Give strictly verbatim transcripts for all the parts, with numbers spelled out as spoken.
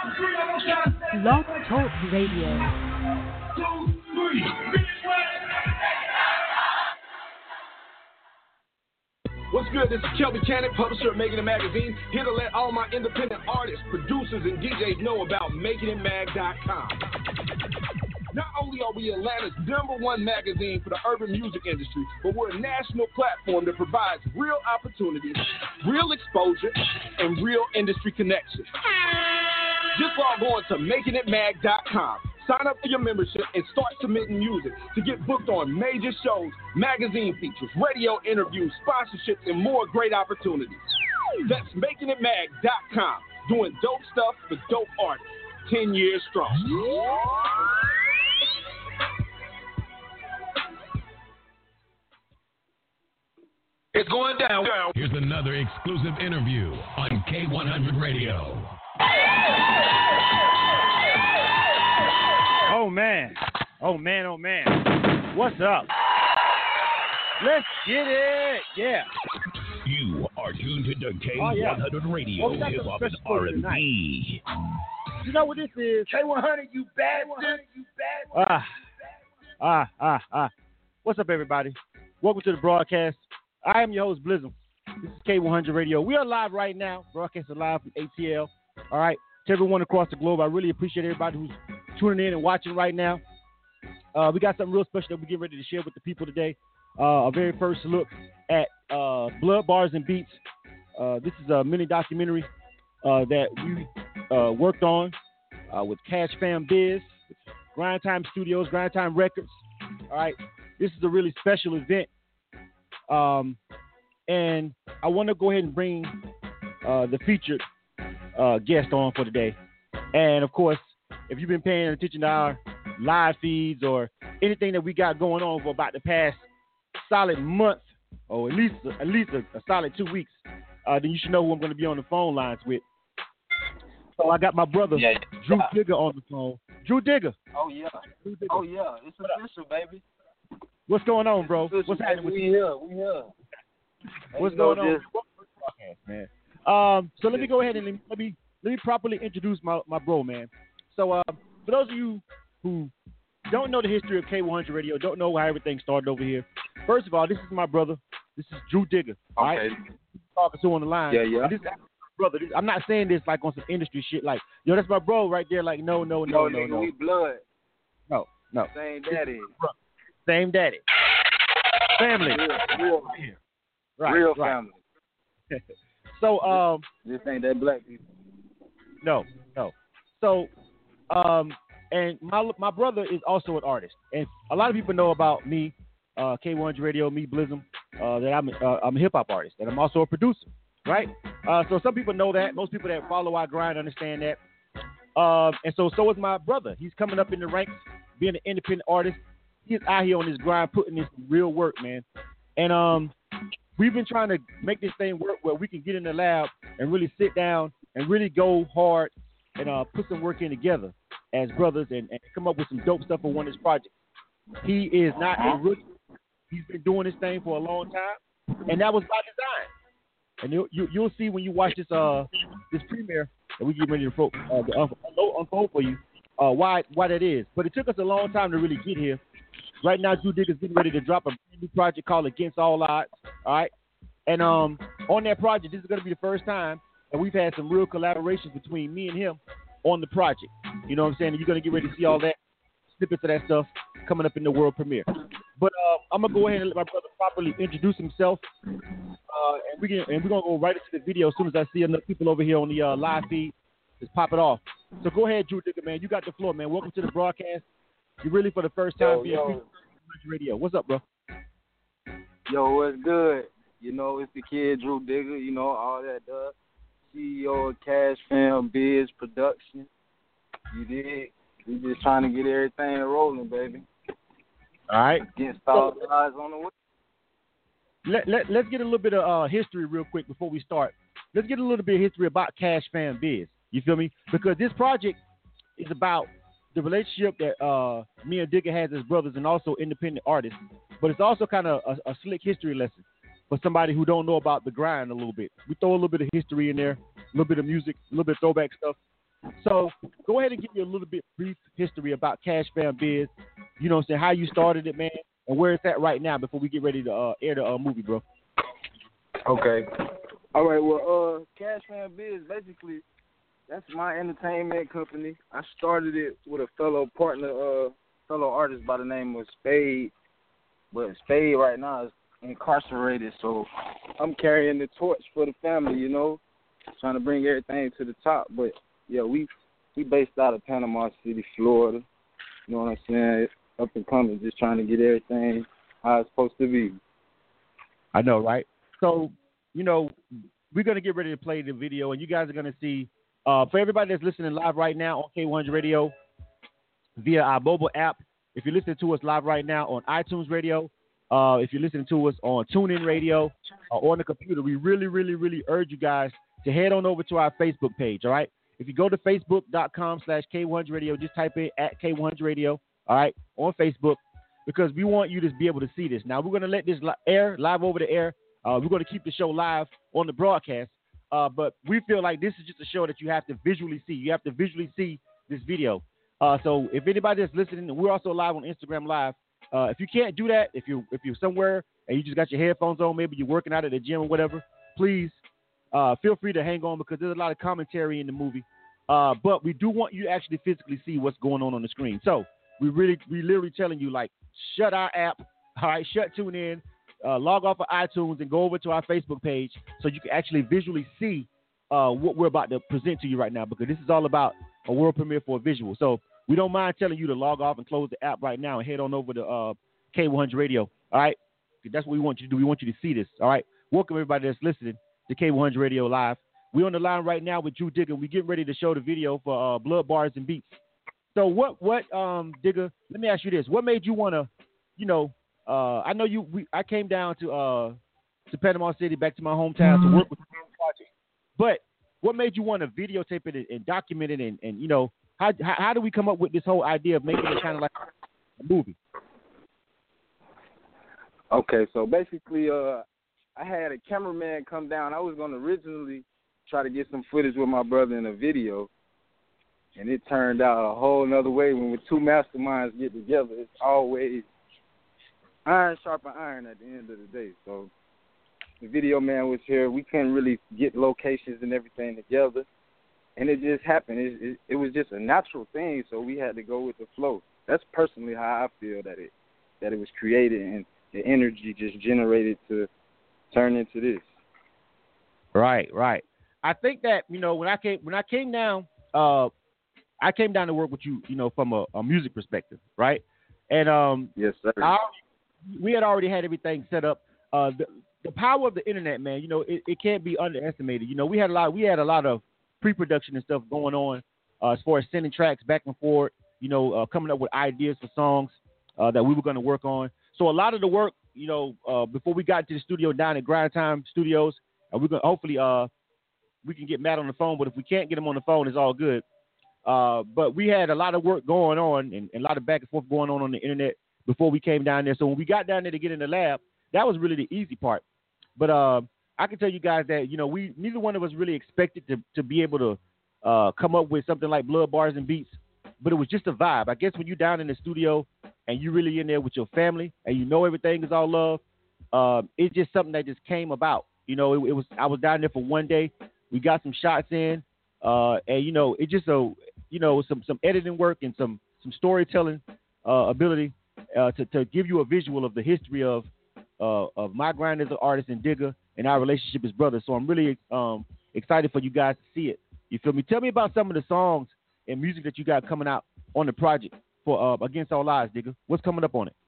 Blog Talk Radio. Two, three. What's good? This is Kelby Cannon, publisher of Making It Magazine, here to let all my independent artists, producers, and D Js know about making it mag dot com. Not only are we Atlanta's number one magazine for the urban music industry, but we're a national platform that provides real opportunities, real exposure, and real industry connections. Just log on to making it mag dot com. Sign up for your membership and start submitting music to get booked on major shows, magazine features, radio interviews, sponsorships, and more great opportunities. That's making it mag dot com. Doing dope stuff for dope artists. Ten years strong. It's going down. Here's another exclusive interview on K one hundred Radio. Oh, man. Oh, man. Oh, man. What's up? Let's get it. Yeah. You are tuned to K one hundred oh, yeah. Radio, well, hip hop and R and B. You know what this is? K one hundred, you bad one. You bad Ah, ah, ah, ah. What's up, everybody? Welcome to the broadcast. I am your host, Blizzum. This is K one hundred Radio. We are live right now, broadcasting live from A T L. All right, to everyone across the globe, I really appreciate everybody who's tuning in and watching right now. Uh, we got something real special that we're getting ready to share with the people today. Uh, our very first look at uh, Blood, Bars, and Beats. Uh, this is a mini documentary uh, that we uh, worked on uh, with Cash Fam Biz, Grind Time Studios, Grind Time Records. All right, this is a really special event. Um, and I want to go ahead and bring uh, the featured uh, guest on for today. And, of course, if you've been paying attention to our live feeds or anything that we got going on for about the past solid month, or at least at least a, a solid two weeks, uh, then you should know who I'm going to be on the phone lines with. So I got my brother, yeah, Drew yeah. Digger, on the phone. Drew Digger. Oh, yeah. Drew Digger. Oh, yeah. It's official, baby. What's going on, bro? Official, What's happening with we you? here. We here. What's going on? Man. Um, so let me go ahead and let me let me, let me properly introduce my, my bro, man. So uh, for those of you who don't know the history of K one hundred Radio, don't know how everything started over here, first of all, this is my brother. This is Drew Digger. All okay. right? Talking to on the line. Yeah, yeah. This is my brother. This, I'm not saying this like on some industry shit. Like, yo, that's my bro right there. Like, no, no, no, no, no, nigga, no. we blood. No, no. Same daddy. Same daddy. Family. Real, real, right, real right. family. So, um, this ain't that black people. No, no. So, um, and my my brother is also an artist, and a lot of people know about me, uh, K one hundred Radio, me Blizzum, uh, that I'm uh, I'm a hip hop artist, and I'm also a producer, right? Uh, so some people know that. Most people that follow our grind understand that. Um, and so so is my brother. He's coming up in the ranks, being an independent artist. He's out here on this grind, putting this real work, man. And um, we've been trying to make this thing work where we can get in the lab and really sit down and really go hard and uh, put some work in together as brothers and, and come up with some dope stuff for one of his projects. He is not a rookie. He's been doing this thing for a long time, and that was by design. And you, you, you'll see when you watch this uh this premiere that we get ready to fo- uh, to unfold, unfold for you uh, why why that is. But it took us a long time to really get here. Right now, Drew Digger's getting ready to drop a brand new project called Against All Odds. All right, and um on that project, this is going to be the first time that we've had some real collaborations between me and him on the project. You know what I'm saying? And you're going to get ready to see all that snippets of that stuff coming up in the world premiere. But uh, I'm gonna go ahead and let my brother properly introduce himself, uh, and we can and we're gonna go right into the video as soon as I see enough people over here on the uh, live feed. Just pop it off. So go ahead, Drew Digger, man. You got the floor, man. Welcome to the broadcast. You're really for the first time Yo, being yo. on radio. What's up, bro? Yo, what's good? You know, it's the kid Drew Digger. You know all that stuff. C E O of Cash Fam Biz Production. You dig? We just trying to get everything rolling, baby. All right. Against all odds on the way. Let, let, let's get a little bit of uh, history real quick before we start. Let's get a little bit of history about Cash Fam Biz. You feel me? Because this project is about the relationship that uh, me and Digger has as brothers and also independent artists. But it's also kind of a, a slick history lesson for somebody who don't know about the grind a little bit. We throw a little bit of history in there, a little bit of music, a little bit of throwback stuff. So go ahead and give me a little bit brief history about Cash Fam Biz. You know what I'm saying? How you started it, man, and where it's at right now before we get ready to uh, air the uh, movie, bro. Okay. All right. Well, uh, Cash Fam Biz, basically, that's my entertainment company. I started it with a fellow partner, uh, fellow artist by the name of Spade. But Spade right now is incarcerated, so I'm carrying the torch for the family, you know, trying to bring everything to the top. But yeah, we we based out of Panama City, Florida. You know what I'm saying? Up and coming, just trying to get everything how it's supposed to be. I know, right? So, you know, we're going to get ready to play the video, and you guys are going to see, uh, for everybody that's listening live right now on K one hundred Radio via our mobile app, if you're listening to us live right now on iTunes Radio, uh, if you're listening to us on TuneIn Radio uh, or on the computer, we really, really, really urge you guys to head on over to our Facebook page, all right? If you go to facebook.com slash K100 Radio, just type in at K one hundred Radio, all right, on Facebook, because we want you to be able to see this. Now, we're going to let this li- air live over the air. Uh, we're going to keep the show live on the broadcast, uh, but we feel like this is just a show that you have to visually see. You have to visually see this video. Uh, so if anybody that's listening, we're also live on Instagram Live. Uh, if you can't do that, if you're, if you're somewhere and you just got your headphones on, maybe you're working out at the gym or whatever, please uh, feel free to hang on because there's a lot of commentary in the movie. Uh, but we do want you to actually physically see what's going on on the screen. So we really, we literally telling you, like, shut our app, all right, shut TuneIn, uh, log off of iTunes and go over to our Facebook page so you can actually visually see uh, what we're about to present to you right now, because this is all about a world premiere for a visual. So we don't mind telling you to log off and close the app right now and head on over to uh, K one hundred Radio, all right? That's what we want you to do. We want you to see this, all right? Welcome everybody that's listening to K one hundred Radio Live. We're on the line right now with Drew Digger. We're getting ready to show the video for uh, Blood Bars and Beats. So what, what, um, Digger, let me ask you this. What made you want to, you know, uh, I know you, we, I came down to, uh, to Panama City, back to my hometown mm-hmm. to work with the project. But what made you want to videotape it and, and document it? And, and, you know, how, how, how do we come up with this whole idea of making it kind of like a movie? Okay. So basically, uh, I had a cameraman come down. I was going to originally try to get some footage with my brother in a video. And it turned out a whole nother way. When two masterminds get together, it's always iron sharpen iron at the end of the day. So the video man was here. We couldn't really get locations and everything together. And it just happened. It, it, it was just a natural thing, so we had to go with the flow. That's personally how I feel that it that it was created and the energy just generated to turn into this. Right, right. I think that, you know, when I came when I came down, uh, I came down to work with you, you know, from a, a music perspective, right? And um, yes, sir. I, we had already had everything set up. Uh, the, the power of the internet, man, you know, it, it can't be underestimated. You know, we had a lot. We had a lot of pre-production and stuff going on uh, as far as sending tracks back and forth. You know, uh, coming up with ideas for songs uh, that we were going to work on. So a lot of the work, you know, uh, before we got into the studio down at Grind Time Studios, uh, we're gonna hopefully uh, we can get Matt on the phone. But if we can't get him on the phone, it's all good. Uh, but we had a lot of work going on and, and a lot of back and forth going on on the internet before we came down there. So when we got down there to get in the lab, that was really the easy part. But uh, I can tell you guys that, you know, we neither one of us really expected to, to be able to uh, come up with something like Blood Bars and Beats, but it was just a vibe. I guess when you're down in the studio and you're really in there with your family and you know everything is all love, uh, it's just something that just came about. You know, it, it was I was down there for one day. We got some shots in, uh, and, you know, it just a, you know, some, some editing work and some, some storytelling uh, ability uh, to, to give you a visual of the history of uh, of my grind as an artist and Digger and our relationship as brothers. So I'm really um, excited for you guys to see it. You feel me? Tell me about some of the songs and music that you got coming out on the project for uh, Against All Odds, Digger. What's coming up on it?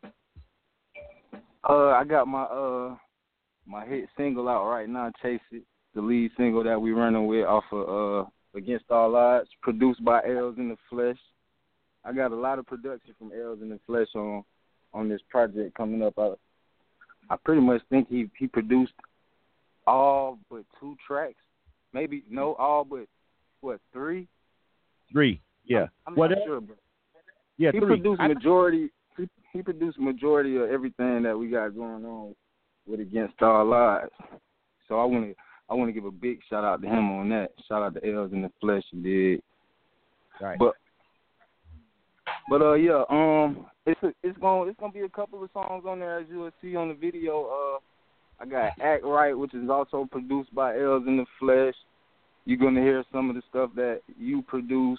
Uh, I got my uh my hit single out right now, Chase It, the lead single that we running with off of uh, Against All Odds, produced by L's in the Flesh. I got a lot of production from L's in the Flesh on on this project coming up. I, I pretty much think he, he produced all but two tracks. Maybe, no, all but, what, three? Three, yeah. I'm, I'm what not sure, but yeah, he three. produced majority. He, he produced majority of everything that we got going on with Against All Odds. So I want to I want to give a big shout out to him on that. Shout out to L's in the Flesh, you did. Right. But but uh yeah, um it's a, it's gonna it's gonna be a couple of songs on there as you will see on the video. Uh I got Act Right, which is also produced by Els in the Flesh. You're gonna hear some of the stuff that you produce.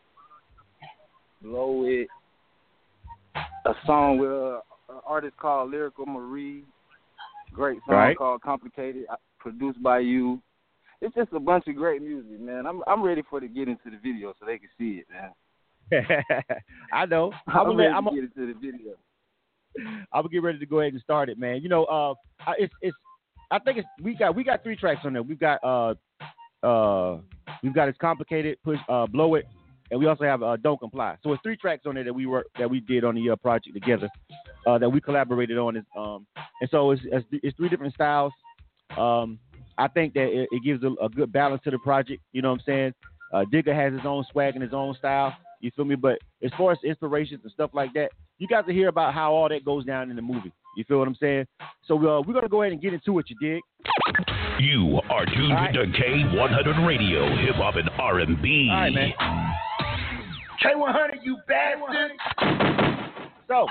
Blow It. A song with uh, an artist called Lyrical Marie. Great song right. called Complicated, produced by you. It's just a bunch of great music, man. I'm I'm ready for to get into the video so they can see it, man. I know. I'm, I'm ready I'm to get into the video. I'm gonna get ready to go ahead and start it, man. You know, uh, it's it's. I think it's we got we got three tracks on there. We've got uh uh we've got It's Complicated, Push, uh, Blow It, and we also have uh, Don't Comply. So it's three tracks on there that we work that we did on the uh, project together, uh, that we collaborated on. Is um and so it's it's, it's three different styles. Um, I think that it, it gives a, a good balance to the project. You know what I'm saying? Uh, Digger has his own swag and his own style. You feel me? But as far as inspirations and stuff like that, you got to hear about how all that goes down in the movie. You feel what I'm saying? So uh, we're gonna go ahead and get into it. You dig? You are tuned right. to K one hundred Radio, hip hop and R and B. All right, man. K one hundred, you bastard. So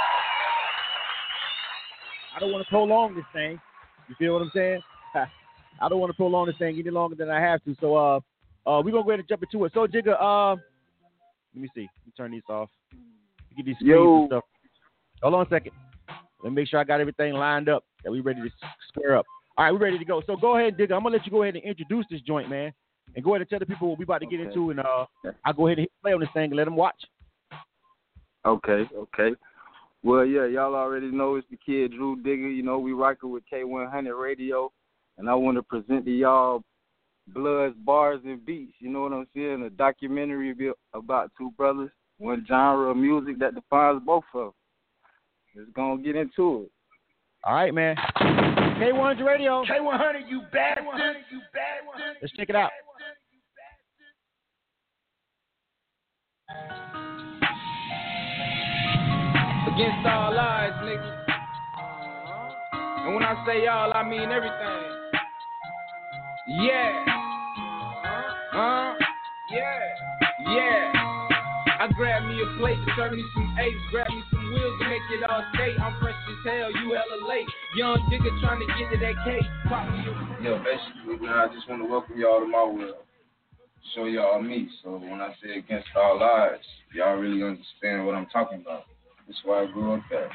I don't want to prolong this thing. You feel what I'm saying? I don't want to prolong this thing any longer than I have to. So uh, uh, we're gonna go ahead and jump into it. So Jigga, uh, let me see. Let me turn these off. Get these screens Yo. and stuff. Hold on a second. Let me make sure I got everything lined up, that we ready to square up. All right, we're ready to go. So go ahead, Digger. I'm going to let you go ahead and introduce this joint, man, and go ahead and tell the people what we about to get okay. into, and uh, I'll go ahead and hit play on this thing and let them watch. Okay, okay. Well, yeah, y'all already know it's the kid, Drew Digger. You know, we rocking with K one hundred Radio, and I want to present to y'all Bloods, Bars, and Beats. You know what I'm saying? A documentary about two brothers, one genre of music that defines both of them. Let's go and get into it. All right, man. K one hundred Radio. K one hundred, you bad one. You bad one. Let's check it out. Against all odds, nigga. And when I say y'all, I mean everything. Yeah. Huh? Yeah. Yeah. I grab me a plate, serve me some apes, grab me some wheels to make it all skate. I'm fresh as hell, you hella late. Young Digger trying to get to that cake. Pop me a- Yo, basically, man, I just want to welcome y'all to my world. Show y'all me. So when I say against all odds, y'all really understand what I'm talking about. That's why I grew up there.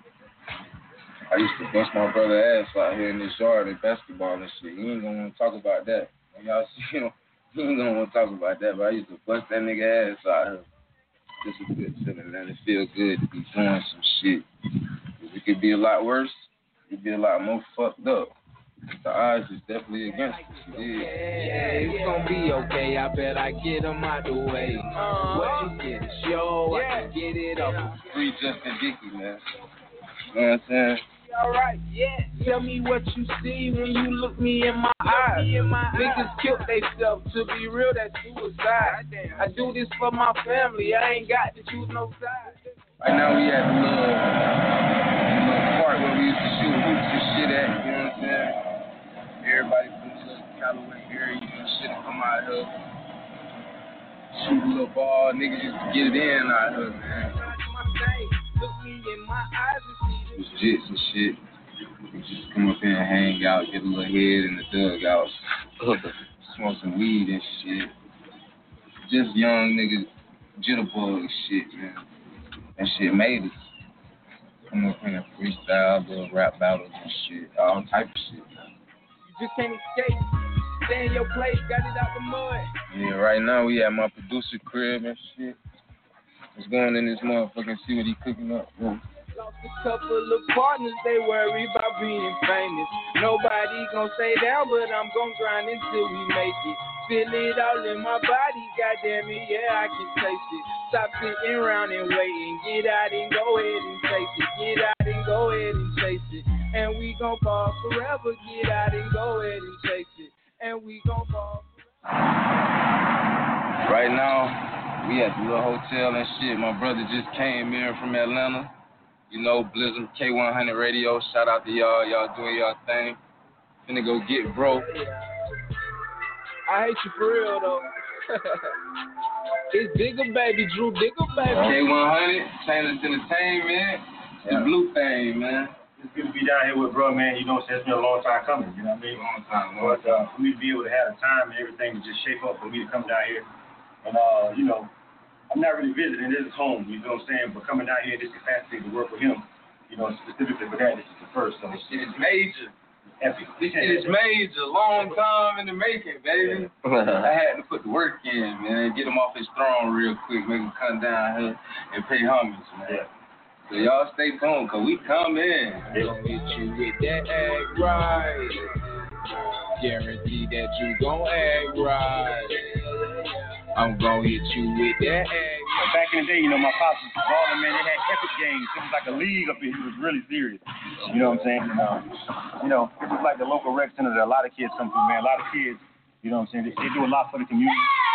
I used to bust my brother ass out here in this yard in basketball and shit. He ain't gonna want to talk about that. When y'all see him, he ain't gonna want to talk about that. But I used to bust that nigga ass out here. It's a good feeling, man. It feels good to be doing some shit. It could be a lot worse. It could be a lot more fucked up. The odds is definitely against us. It is. Yeah, it's gonna be okay. I bet I get them out the way. Uh, what you get is yo, I can get it up. Free Justin Dickey, man. You know what I'm saying? Alright, yeah. Tell me what you see when you look me in my eyes. Niggas killed theyself. To be real, that's suicide. I do this for my family. I ain't got to choose no side. Right now we at the little, little park where we used to shoot hoops and shit at. You know what I'm saying? Everybody from the little Callaway area, you know, shit will come out here. Shoot a little ball. Niggas used to get it in out here, man. Look me in my eyes and see it was jits and shit. We just come up here and hang out, get a little head in the dugout, smoke some weed and shit. Just young niggas, jitterbug and shit, man. That shit made us. Come up here and freestyle, little rap battles and shit, all type of shit, man. You just can't escape. Stay in your place, got it out the mud. Yeah, right now we at my producer crib and shit. Let's go in this motherfucker and see what he cooking up. Yeah. Lost a couple of partners, they worry about being famous. Nobody gon' stay down, but I'm gon' grind until we make it. Feel it all in my body, goddamn it, yeah, I can taste it. Stop sitting around and waiting, get out and go ahead and chase it. Get out and go ahead and chase it. And we gon' fall forever, get out and go ahead and chase it. And we gon' fall forever. Right now, we at the little hotel and shit. My brother just came here from Atlanta. You know, Blizzard, K one hundred Radio. Shout out to y'all. Y'all doing y'all thing. Finna go get broke. I hate you for real, though. It's Digger Baby, Drew Digger Baby. K one hundred, Chainless Entertainment, yeah. The blue thing, man. It's good to be down here with bro, man. You know, it's been a long time coming, you know what I mean? Long time, long but uh, for me to be able to have the time and everything to just shape up for me to come down here. And, uh, you know, I'm not really visiting. This is home, you know what I'm saying? But coming down here in this capacity to work with him, you know, specifically for that, this is the first. So this shit is major. Epic. This shit is major. Long time in the making, baby. I had to put the work in, man. Get him off his throne real quick. Make him come down here and pay homage, man. Yeah. So y'all stay tuned, because we come in. Gonna hit you with that act right. Guarantee that you gon' act right. I'm gonna hit you with that act. Back in the day, you know, my pops was balling, man. They had epic games. It was like a league up here. He was really serious. You know what I'm saying? And, uh, you know, it was like the local rec center that a lot of kids come through, man. A lot of kids, you know what I'm saying? They, they do a lot for the community.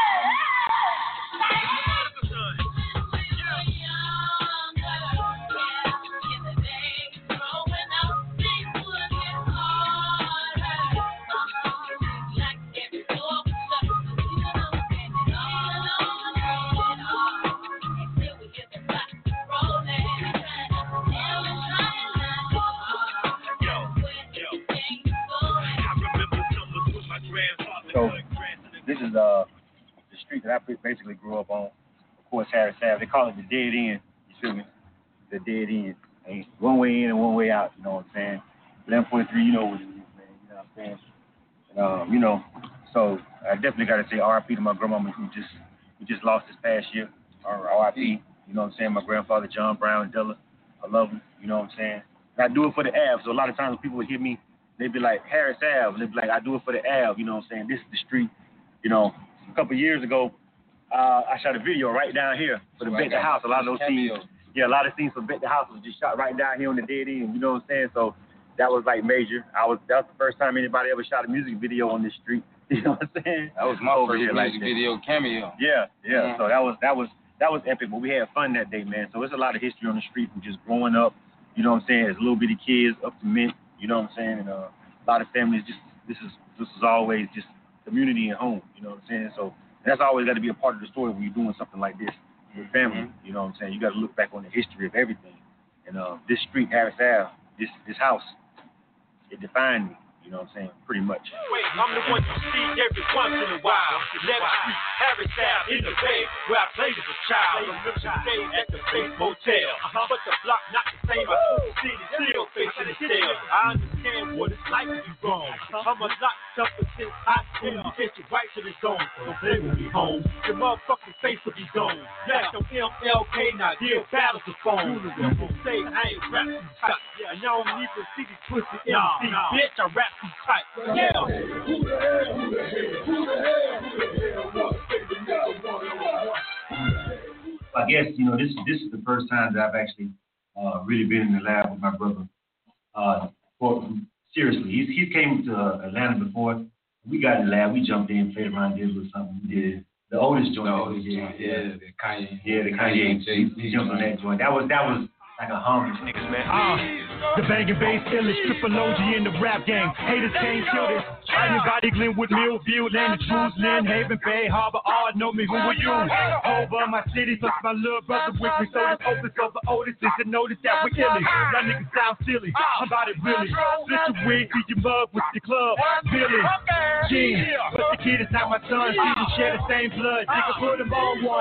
So this is uh the street that I basically grew up on. Of course, Harris Ave. They call it the dead end. You feel me? The dead end. And one way in and one way out. You know what I'm saying? eleven forty-three. You know what it is, man. You know what I'm saying? And, um, you know. So I definitely got to say R I P to my grandmama who just who just lost this past year. R I P. You know what I'm saying? My grandfather John Brown Della. I love him. You know what I'm saying? And I do it for the Ave. So a lot of times when people would hear me, they'd be like, Harris Ave. They'd be like, I do it for the Ave. You know what I'm saying? This is the street. You know, a couple of years ago, uh, I shot a video right down here for the so Bet the House. A lot of those scenes, yeah, a lot of scenes for Bet the House was just shot right down here on the dead end. You know what I'm saying? So that was like major. I was that was the first time anybody ever shot a music video on this street. You know what I'm saying? That was my Over first here, music like video cameo. Yeah, yeah. Mm-hmm. So that was that was that was epic. But we had fun that day, man. So it's a lot of history on the street from just growing up. You know what I'm saying? As little bitty kids up to mint. You know what I'm saying? And uh, a lot of families just this is this is always just community and home. You know what I'm saying? So that's always got to be a part of the story when you're doing something like this with family. Mm-hmm. You know what I'm saying? You got to look back on the history of everything. And uh, this street, Harris Ave, this this house, it defined me. You know what I'm saying? Pretty much. Wait, I'm the one you see every once in a while. Left Street, Harris Ave, in the bay where I played as a child. Remember staying at the Faith Motel. Uh-huh. But the block not the same. I took the city, still facing the stairs. I understand what it's like to be wrong. I'm a locked up since high school. You get your right to the zone. Don't play with me, home. Your motherfucking face will be gone. Now, no M L K, now deal battles the phone. People say I ain't rap too tight. And y'all don't even see these pussy M C. Bitch, I rap too tight. Yeah. Who the hell, who the hell, who the hell, who the hell, wants to take the nigga one? I guess, you know, this this is the first time that I've actually uh, really been in the lab with my brother. Uh, for, seriously, he he came to Atlanta before. We got in the lab. We jumped in, played around, did with something. We did the oldest joint. The oldest joint, yeah, the Kanye. Yeah, the Kanye. He, he jumped on that joint. That was that was like a homage, niggas, man. Ah. The banging bass illest, triple O G in the rap game. Haters can't kill this. Anybody Glenwood, Millview, Land of Drews, Lynn, Haven, Bay Harbor, all know me. Who are you? Over my city, plus my little brother with me. So this open, so the oldest is to notice that we're illy. Y'all niggas sound silly. I'm about it really. Split your wig, feed your mug with your club. Billy, Gene, but the kid is not my son. See, we share the same blood. Nigga, put him on one.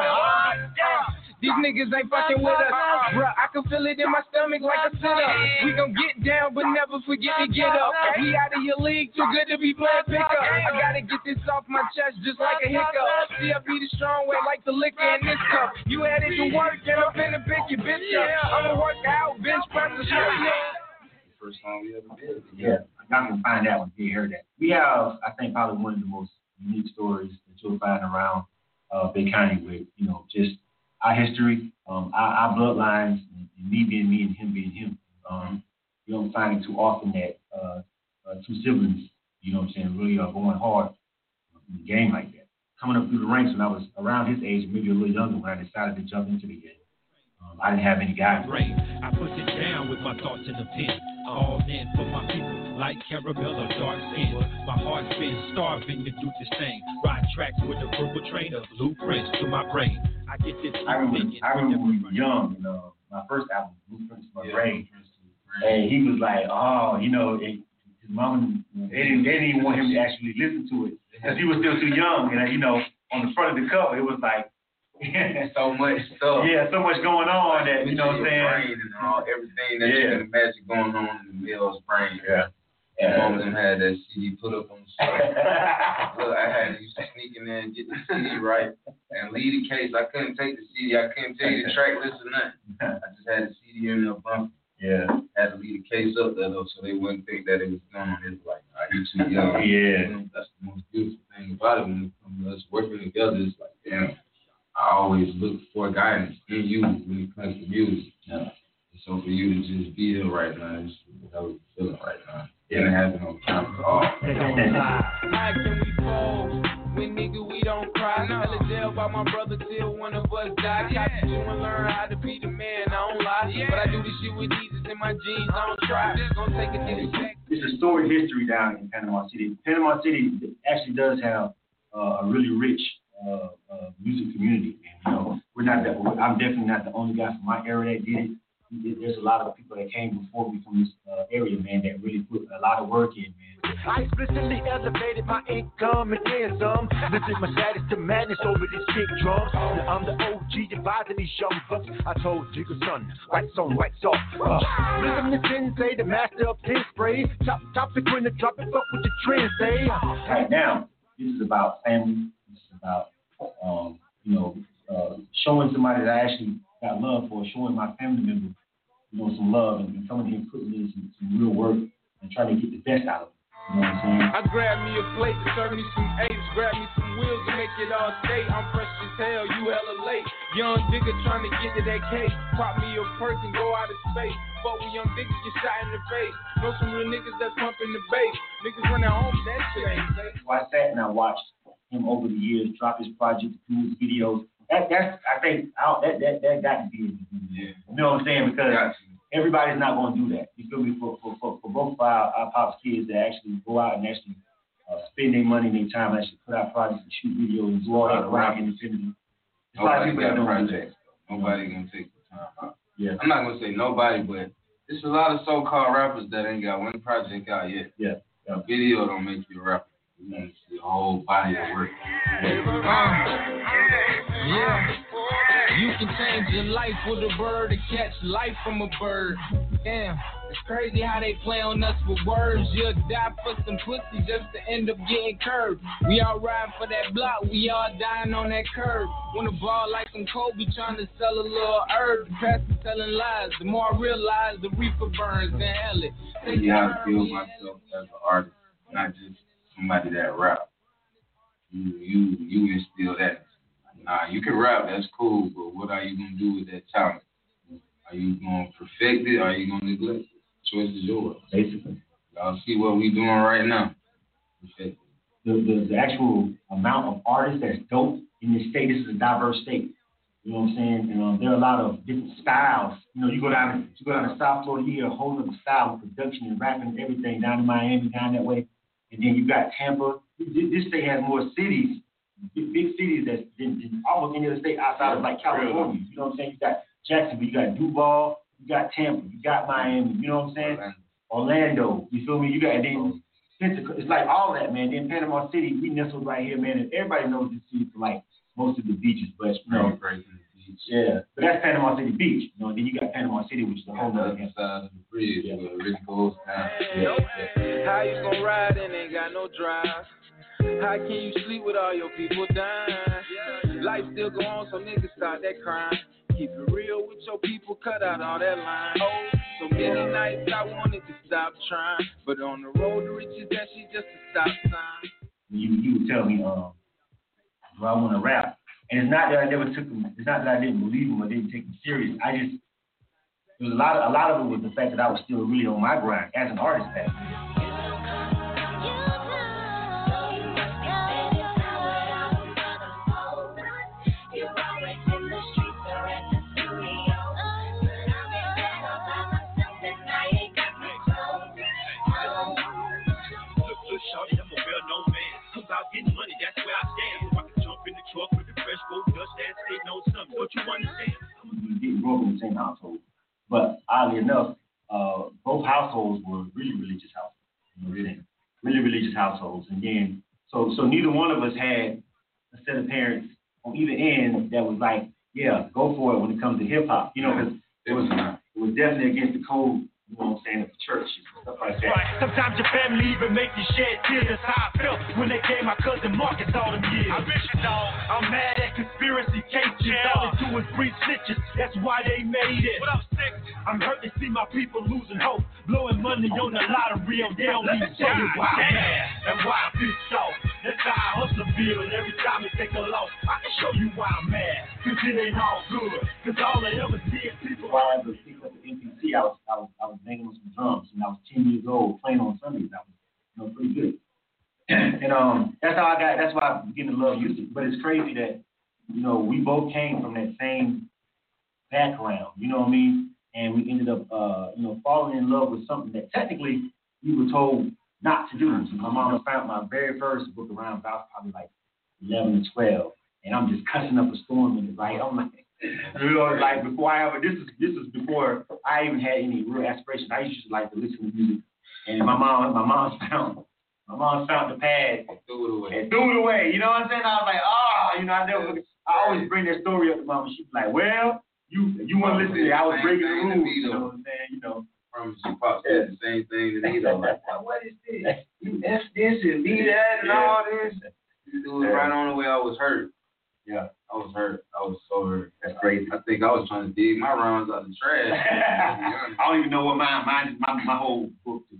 These niggas ain't fucking with us. Bruh, I can feel it in my stomach like a sit-up. We gon' get down, but never forget to get up. We out of your league, too good to be playing pickup. I gotta get this off my chest just like a hiccup. See, I be the strong way like the liquor in this cup. You headed to work and I'm finna pick your bitch up. I'ma work out, bench press the shit. First time we ever did. Yeah, y'all can find that one if you heard that. We have, I think, probably one of the most unique stories that you'll find around uh, Bay County with, you know, just our history, um, our, our bloodlines, and, and me being me and him being him. Um, you don't find it too often that uh, uh, two siblings, you know what I'm saying, really are going hard in the game like that. Coming up through the ranks when I was around his age, maybe a little younger, when I decided to jump into the game. Um, I didn't have any guidance. I put it down with my thoughts in the pen. All in for my people, like caramel or dark skin. My heart's been starving to do this thing. Ride tracks with a verbal trainer, blueprints to my brain. I get this. I remember, I remember when we were young, you know, my first album, Blueprints to My Brain. And he was like, oh, you know, it, his mom, they didn't, they didn't even want him to actually listen to it because he was still too young. And, you know, on the front of the cover, it was like, so much stuff. Yeah, so much going on that, you know what I'm saying? Brain and all, everything that yeah. you can imagine going on in the male's brain. Yeah. And yeah. Mom had that C D put up on the shelf. Look, I had to used to sneak in there and get the C D right and leave the case. I couldn't take the C D. I couldn't tell you the track list or nothing. I just had the C D in the bumper. Yeah. Had to leave the case up there, though, so they wouldn't think that it was done. It was like, nah, you too young. Yeah. You know, that's the most beautiful thing about it when it comes to us working together. It's like, damn, I always look for guidance in you when it comes to music. Yeah. And so for you to just be here right now, it's a hell of a feeling right now. It didn't happen on time at all. How can we fall when nigga we don't cry? Hell of jail by my brother till one of us die. Copy you and learn how to be the man. I don't lie, but I do this shit with Jesus in my jeans. I don't try. Don't take it to the back. It's a storied history down in Panama City. Panama City actually does have uh, a really rich uh, uh, music community. And, you know, we're not that. I'm definitely not the only guy from my area that did it. There's a lot of people that came before me from this uh, area, man, that really put a lot of work in, man. I explicitly elevated my income and then some. Lifted my status to madness over these kick drums. Now I'm the O G advising these young bucks. I told Jigga, son, right song, right song. Uh, listen to Sensei, the master of pen spray. Top, top the queen, drop it, fuck with the trend, say. Right now, this is about family. This is about, um, you know, uh, showing somebody that I actually got love for, showing my family members, you know, some love and, and coming here and putting in some, some real work and trying to get the best out of it. You know what I'm saying? I grabbed me a plate to serve me some apes, grab me some wheels to make it all skate. I'm fresh as hell, you hella late. Young nigga trying to get to that cake. Pop me a perk and go out of space. But when young niggas get shot in the face. Know some real niggas that's pumping the bass. Niggas run at home, that shit ain't safe. So I sat and I watched him over the years drop his project, do his videos. That, that's, I think, I that, that that got to be it. Yeah. You know what I'm saying? Because everybody's not going to do that. You feel me? For for, for, for both of our, our Pops kids that actually go out and actually uh, spend their money and their time and actually put out projects and shoot videos and do all that rock independently. Nobody got projects. Nobody going to take the time out. Yeah. I'm not going to say nobody, but there's a lot of so-called rappers that ain't got one project out yet. Yeah. A video don't make you a rapper. You want to see the whole body of work. Yeah. Yeah. You can change your life with a bird to catch life from a bird. Damn, it's crazy how they play on us with words. You'll die for some pussy just to end up getting curved. We all ride for that block, we all dying on that curb. Wanna ball like some Kobe trying to sell a little herb. The pastor telling lies, the more I realize the reaper burns than hell it. See how I feel myself as an artist, not just somebody that rap. You, you, you instill that. Nah, you can rap, that's cool, but what are you going to do with that talent? Are you going to perfect it or are you going to neglect it? The choice is yours. Basically. Y'all see what we doing right now. Perfect. The, the, the actual amount of artists that's dope in this state, this is a diverse state. You know what I'm saying? And um, there are a lot of different styles. You know, you go down you go down to South Florida, you hear a whole other style of production and rapping and everything down in Miami, down that way. And then you got Tampa. This state has more cities. Big, big cities that's in, in almost any other state outside of like California. You know what I'm saying? You got Jacksonville, you got Duval, you got Tampa, you got Miami. You know what I'm saying? Orlando. You feel me? You got then it's like all that, man. Then Panama City, we nestled right here, man. And everybody knows this city for like most of the beaches, but you know, yeah. But that's Panama City Beach. You know, and then you got Panama City, which is a whole other side of the bridge where it really goes down. Yeah. Yeah. How you gonna ride and ain't got no drive? How can you sleep with all your people dying? Life still go on, so niggas start that crime. Keep it real with your people, cut out all that line. Oh, so many nights I wanted to stop trying, but on the road to riches, that shit just a stop sign. You you would tell me, um, do I want to rap? And it's not that I never took him. It's not that I didn't believe him or didn't take him serious. I just there was a lot of a lot of it was the fact that I was still really on my grind as an artist back then. We didn't grow up in the same household. But oddly enough, uh, both households were really religious households. You know, really, really religious households. And then, so so neither one of us had a set of parents on either end that was like, yeah, go for it when it comes to hip hop. You know, because it was it was definitely against the code. You know what I'm saying, at the church and stuff like that. Right. Sometimes your family even make you shed tears. That's how I felt when they gave my cousin Marcus all them years. I miss you, dog. I'm mad at conspiracy cases. Yeah. All they do is breathe snitches. That's why they made it. What up, Six? I'm hurt to see my people losing hope, blowing money on the lottery. They don't even tell you why I'm mad and why I pissed off. That's how I hustle feel, and every time they take a loss, I can show you why I'm mad. Cause it ain't all good. Cause all they ever see is people. While I was picking up the N P C, I was, I was, I was banging on some drums, and I was ten years old playing on Sundays. I was, you know, pretty good. And um, that's how I got. That's why I began to love music. But it's crazy that, you know, we both came from that same background. You know what I mean? And we ended up, uh, you know, falling in love with something that technically we were told not to do. So my mama found my very first book around about probably like eleven or twelve, and I'm just cussing up a storm in it, right? I'm like, you know, like before I ever, this is this is before I even had any real aspirations. I used to like to listen to music, and my mom, my mom found, my mom found the pad and threw it away. And threw it away. You know what I'm saying? I was like, ah, oh, you know, I never, I always bring that story up to mom, and she's like, well, you you want to listen to it? I was breaking the rules. You know what I'm saying? You know. She Pop said the same thing to me though. Like, what is this? You F this and be that and all this. It was right on the way I was hurt. Yeah, I was hurt. I was so hurt. That's crazy. I think I was trying to dig my rounds out of the trash. I don't even know what mine. Mine, my my whole book is.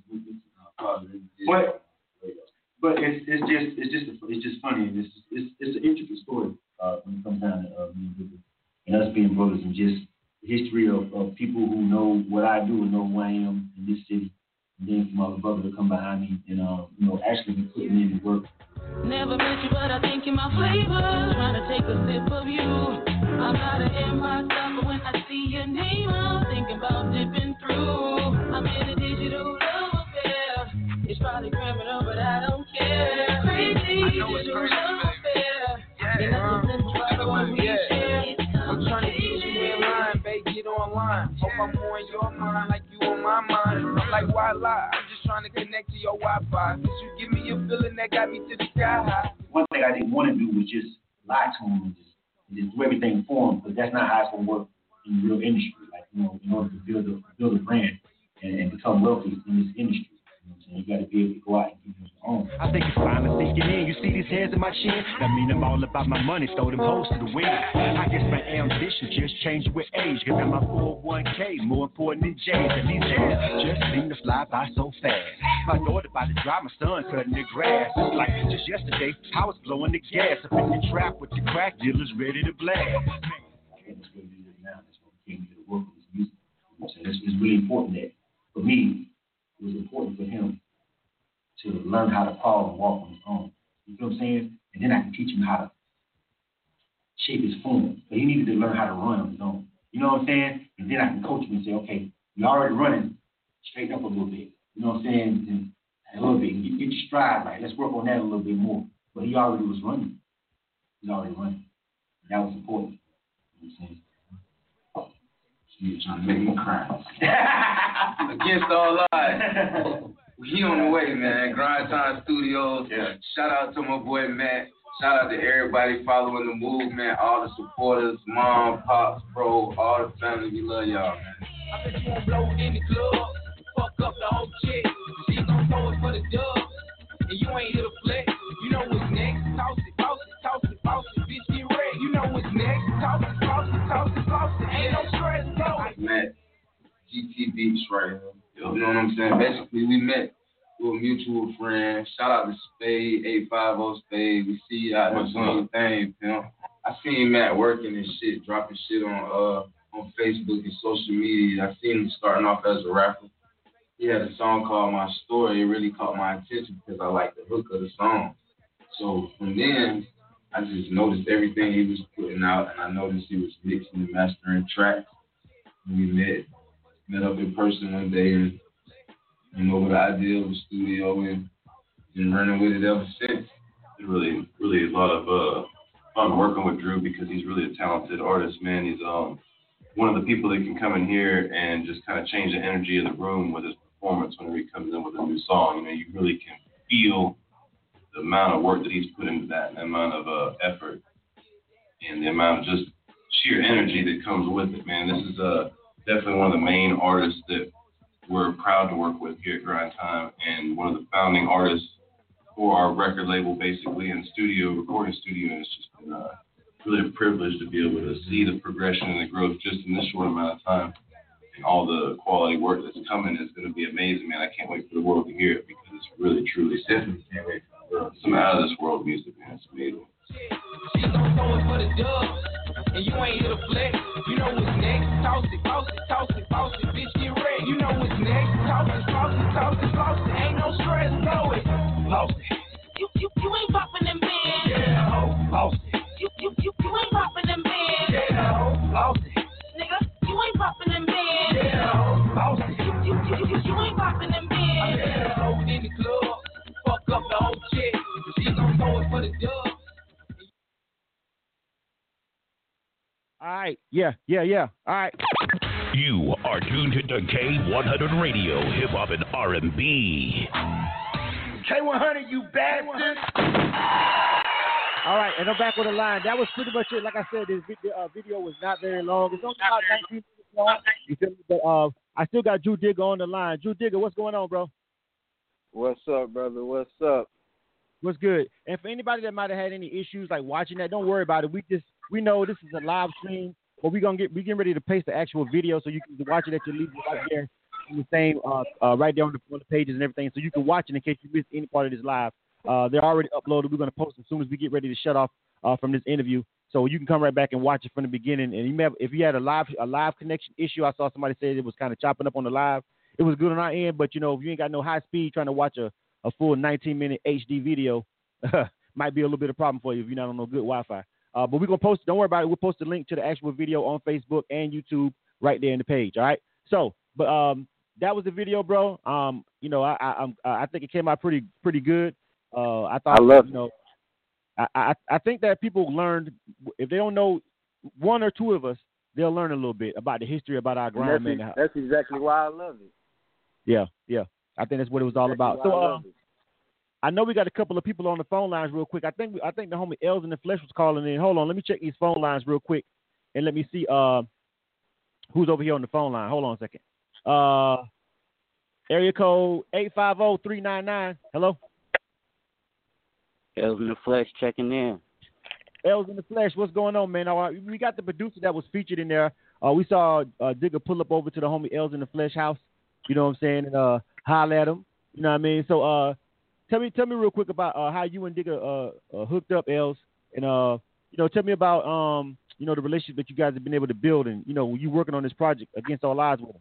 But but it's it's just it's just it's just funny, and it's it's it's an intricate story uh, when it comes down to uh, music and us being brothers, and just the history of, of people who know what I do and know who I am in this city, and then for my brother to come behind me and uh, you know, actually be putting in the work. Never met you, but I think you're my flavor. Trying to take a sip of you. I'm out of here myself, but when I see your name, I'm thinking about dipping through. I'm in a digital love affair. It's probably criminal, but I don't care. It's crazy, digital love affair. And that's the simple I want me to share. I'm trying to get you in line, babe, get online. Hope I'm more in your mind like you on my mind. I'm like, why lie? I'm just trying to connect to your Wi-Fi. Since you give me a feeling that got me to the sky high. One thing I didn't want to do was just lie to him and just, and just do everything for him, because that's not how it's going to work in the real industry. Like, you know, in order to build a, build a brand and, and become wealthy in this industry. You got to be able to go out and give you your own. I think it's finally sinking in. You see these hairs in my chin? That mean I'm all about my money. Throw them hoes to the wind. I guess my ambition just changed with age. Cause now my four oh one k more important than J's. And these hairs just seem to fly by so fast. My daughter about to drive my son cutting the grass. It's like just yesterday, I was blowing the gas up in the trap with the crack dealers ready to blast. And that's what we do now. That's what we came to the work with this music. So it's, it's really important that, for me, it was important for him to learn how to crawl and walk on his own. You know what I'm saying? And then I can teach him how to shape his form. But he needed to learn how to run on his own. You know what I'm saying? And then I can coach him and say, okay, you're already running, straighten up a little bit. You know what I'm saying? And a little bit. Get, get your stride right. Let's work on that a little bit more. But he already was running. He's already running. And that was important. You know what I'm saying? You're trying to make me cry. Against all odds. We on the way, man. Grind Time Studios. Yeah. Shout out to my boy Matt. Shout out to everybody following the movement, all the supporters, mom, pops, bro, all the family. We love y'all, man. I bet you won't blow in the club. Fuck up the whole chick. She gon' throw it for the dub. And you ain't here to flex. You know what's next. Toss it, toss it, toss it, toss it. Bitch, get ready. You know what's next. Toss it, toss it, toss it, toss it. Ain't no stress, go. Matt, G T Beats right here. You know what I'm saying? Basically, we met with a mutual friend. Shout out to Spade, eight five zero Spade. We see you out there doing your thing, pimp. I seen Matt working and shit, dropping shit on uh on Facebook and social media. I seen him starting off as a rapper. He had a song called My Story. It really caught my attention because I liked the hook of the song. So from then, I just noticed everything he was putting out, and I noticed he was mixing and mastering tracks. And we met, met up in person one day, and came over the idea of the studio, and been running with it ever since. Really, really a lot of uh, fun working with Drew because he's really a talented artist, man. He's um one of the people that can come in here and just kind of change the energy of the room with his performance whenever he comes in with a new song. You know, you really can feel the amount of work that he's put into that, and the amount of uh, effort, and the amount of just sheer energy that comes with it, man. This is uh, definitely one of the main artists that we're proud to work with here at Grind Time, and one of the founding artists for our record label, basically, and studio, recording studio. And it's just been uh, really a privilege to be able to see the progression and the growth just in this short amount of time. And all the quality work that's coming is going to be amazing, man. I can't wait for the world to hear it because it's really, truly definitely can't wait for some out of this world music, man. It's amazing. She gon' throw it for the dub, and you ain't here to flex. You know what's next? Toss it, toss it, toss it, toss it, bitch, get ready. You know what's next? Toss it, toss it, toss it, toss it. Ain't no stress, blow it. Lost it. You, you, you ain't poppin' them bands. Yeah, ho, lost it. You, you, you, you ain't poppin' them bands. Yeah, ho, lost it. Nigga, you ain't poppin' them bands. Yeah, ho, lost it. You, you, you, you, you ain't poppin' them bands. Yeah, ho, in the club, fuck up the whole chick. She gon' throw it for the dub. All right, yeah, yeah, yeah. All right. You are tuned to K one hundred Radio, Hip Hop and R and B. K one hundred, you bastard. All right, and I'm back with a line. That was pretty much it. Like I said, this video, uh, video was not very long. It's only about nineteen minutes long. You feel me? But uh, I still got Drew Digger on the line. Drew Digger, what's going on, bro? What's up, brother? What's up? What's good? And for anybody that might have had any issues like watching that, don't worry about it. We just we know this is a live stream, but we gonna get we getting ready to paste the actual video so you can watch it at your leisure right there in the same uh, uh right there on the, on the pages and everything, so you can watch it in case you missed any part of this live. Uh, they're already uploaded. We're gonna post as soon as we get ready to shut off uh, from this interview, so you can come right back and watch it from the beginning. And you may have, if you had a live a live connection issue, I saw somebody say it was kind of chopping up on the live. It was good on our end, but you know if you ain't got no high speed trying to watch a, a full nineteen minute H D video, might be a little bit of a problem for you if you're not on no good Wi-Fi. Uh, but we're going to post, don't worry about it, we'll post a link to the actual video on Facebook and YouTube right there in the page, all right? So, but um, that was the video, bro. Um, you know, I I, I'm, I think it came out pretty pretty good. Uh, I thought, I love you know, I, I I think that people learned, if they don't know one or two of us, they'll learn a little bit about the history, about our grind, that's, man. That's exactly why I love it. Yeah, yeah. I think that's what it was all exactly about. So, I, uh, I know we got a couple of people on the phone lines real quick. I think I think the homie Els in the Flesh was calling in. Hold on, let me check these phone lines real quick, and let me see uh, who's over here on the phone line. Hold on a second. Uh, area code eight five zero three nine nine. Hello? Els in the Flesh checking in. Els in the Flesh, what's going on, man? Uh, we got the producer that was featured in there. Uh, we saw uh, Digger pull up over to the homie Els in the Flesh house, you know what I'm saying, and uh, holler at him. You know what I mean? So, uh, Tell me, tell me real quick about uh, how you and Digger uh, uh, hooked up, Els, and uh, you know, tell me about um, you know, the relationship that you guys have been able to build, and you know, you working on this project Against All Odds with him.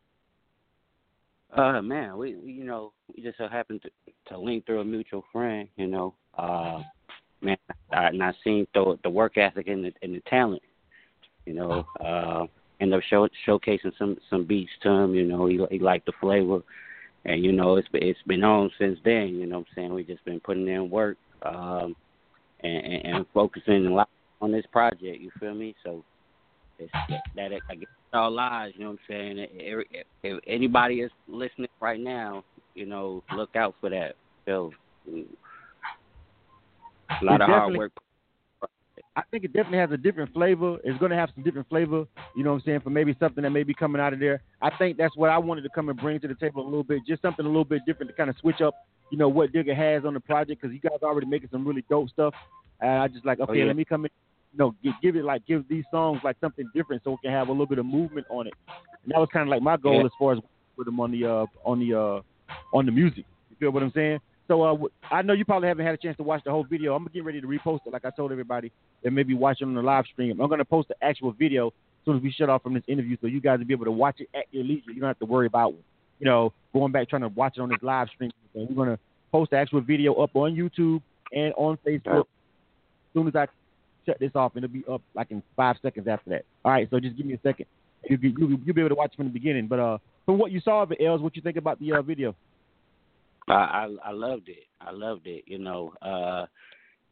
Uh, man, we, we you know, we just so happened to, to link through a mutual friend, you know. Uh, man, I, and I seen the the work ethic and the and the talent, you know. Uh, ended up show, showcasing some some beats to him, you know. He he liked the flavor. And, you know, it's, it's been on since then, you know what I'm saying? We've just been putting in work um, and, and, and focusing a lot on this project, you feel me? So it's, that Against All Odds, you know what I'm saying? If, if anybody is listening right now, you know, look out for that. So a lot of hard work. I think it definitely has a different flavor. It's going to have some different flavor, you know what I'm saying, for maybe something that may be coming out of there. I think that's what I wanted to come and bring to the table a little bit, just something a little bit different to kind of switch up, you know, what Digger has on the project, because you guys are already making some really dope stuff. And I just like, okay, oh, yeah. let me come in, you know, give, give it like, give these songs like something different so it can have a little bit of movement on it. And that was kind of like my goal yeah. as far as with them on the, uh, on the, uh, on the music. You feel what I'm saying? So uh, I know you probably haven't had a chance to watch the whole video. I'm getting ready to repost it, like I told everybody that may be watching on the live stream. I'm going to post the actual video as soon as we shut off from this interview, so you guys will be able to watch it at your leisure. You don't have to worry about, you know, going back trying to watch it on this live stream. So we're going to post the actual video up on YouTube and on Facebook as soon as I shut this off, and it'll be up like in five seconds after that. All right, so just give me a second. You'll be, you'll be able to watch it from the beginning. But uh, from what you saw of it, Els, what you think about the uh, video? I, I I loved it. I loved it. You know, uh,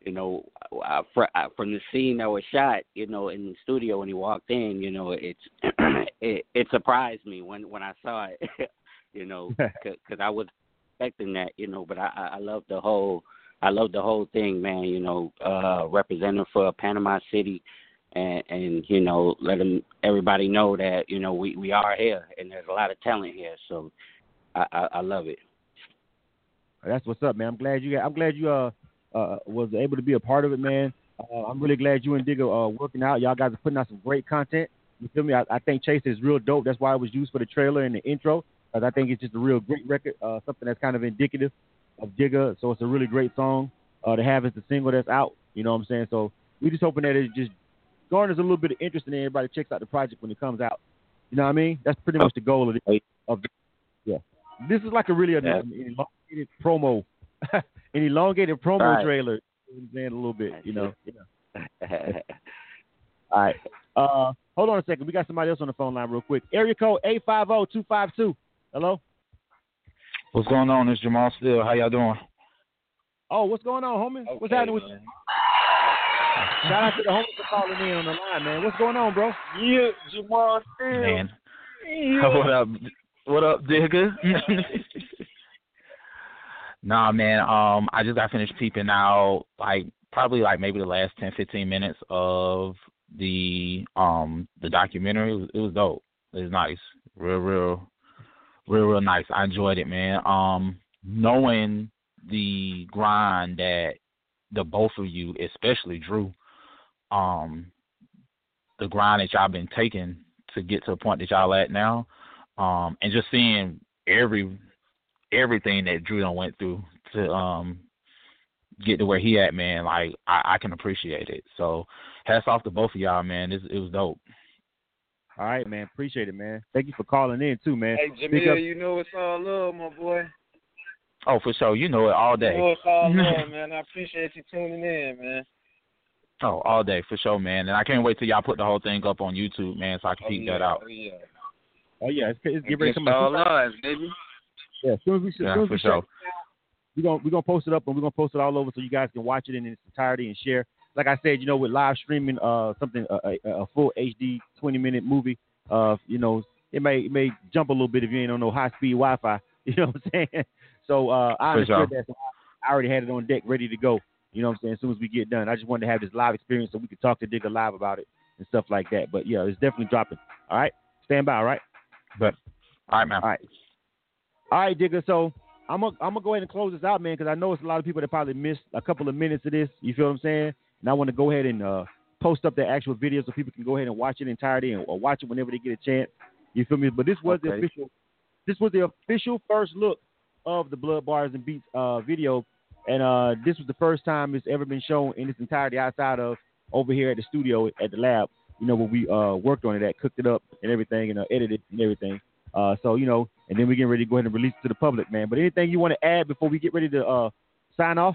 you know, uh, fr- uh, from the scene that was shot, you know, in the studio when he walked in, you know, it's it, it surprised me when when I saw it, you know, because I was expecting that, you know, but I I love the whole I love the whole thing, man. You know, uh, representing for Panama City, and and you know, letting everybody know that you know we, we are here and there's a lot of talent here. So I, I, I love it. That's what's up, man. I'm glad you got, I'm glad you uh uh was able to be a part of it, man. Uh, I'm really glad you and Digga uh working out. Y'all guys are putting out some great content. You feel me? I, I think Chase is real dope. That's why it was used for the trailer and the intro. Because I think it's just a real great record. Uh, something that's kind of indicative of Digga. So it's a really great song uh, to have as the single that's out. You know what I'm saying? So we just hoping that it just garners a little bit of interest and everybody checks out the project when it comes out. You know what I mean? That's pretty much the goal of the, of the yeah. This is like a really yeah. an elongated promo, an elongated promo right. trailer. A little bit, you know. You know. All right. Uh, hold on a second. We got somebody else on the phone line real quick. Area code eight five zero two five two. Hello. What's going on? It's Jamal Steele. How y'all doing? Oh, what's going on, homie? Okay, what's happening with man. you? Shout out to the homies for calling in on the line, man. What's going on, bro? Yeah, Jamal Steele. Man. Yeah. What up? What up, Digga? Nah, man. Um, I just got finished peeping out, like probably like maybe the last ten, fifteen minutes of the um the documentary. It was, it was dope. It was nice, real, real, real, real nice. I enjoyed it, man. Um, knowing the grind that the both of you, especially Drew, um, the grind that y'all been taking to get to the point that y'all at now, um, and just seeing every everything that Drew done went through to um get to where he at, man. Like I, I can appreciate it. So hats off to both of y'all, man. It, it was dope. All right, man. Appreciate it, man. Thank you for calling in too, man. Hey, Jamil, you know it's all love, my boy. Oh, for sure. You know it all day. You know it's all love, man. I appreciate you tuning in, man. Oh, all day, for sure, man. And I can't wait till y'all put the whole thing up on YouTube, man, so I can Oh, peep yeah. that out. Oh, yeah. Oh yeah, it's, it's get ready to Against come out. all odds, baby. Yeah, as soon as we, as Yeah, soon as for we sure. we're gonna we're gonna post it up and we're gonna post it all over so you guys can watch it in its entirety and share. Like I said, you know, with live streaming, uh, something a, a, a full H D twenty minute movie, uh, you know, it may it may jump a little bit if you ain't on no high speed Wi-Fi. You know what I'm saying? So uh, I For understood sure. that. So I already had it on deck, ready to go. You know what I'm saying? As soon as we get done, I just wanted to have this live experience so we could talk to Digga live about it and stuff like that. But yeah, it's definitely dropping. All right, stand by. All right. But all right, man. All right. All right, Digga. So I'm gonna I'm gonna go ahead and close this out, man, because I know it's a lot of people that probably missed a couple of minutes of this. You feel what I'm saying? And I want to go ahead and uh, post up the actual video so people can go ahead and watch it entirety and, or watch it whenever they get a chance. You feel me? But this was Okay. the official. This was the official first look of the Blood Bars and Beats uh, video, and uh, this was the first time it's ever been shown in its entirety outside of over here at the studio at the lab. You know, where we uh, worked on it at, cooked it up and everything, and uh, edited and everything. Uh, so, you know, and then we're getting ready to go ahead and release it to the public, man. But anything you want to add before we get ready to uh, sign off?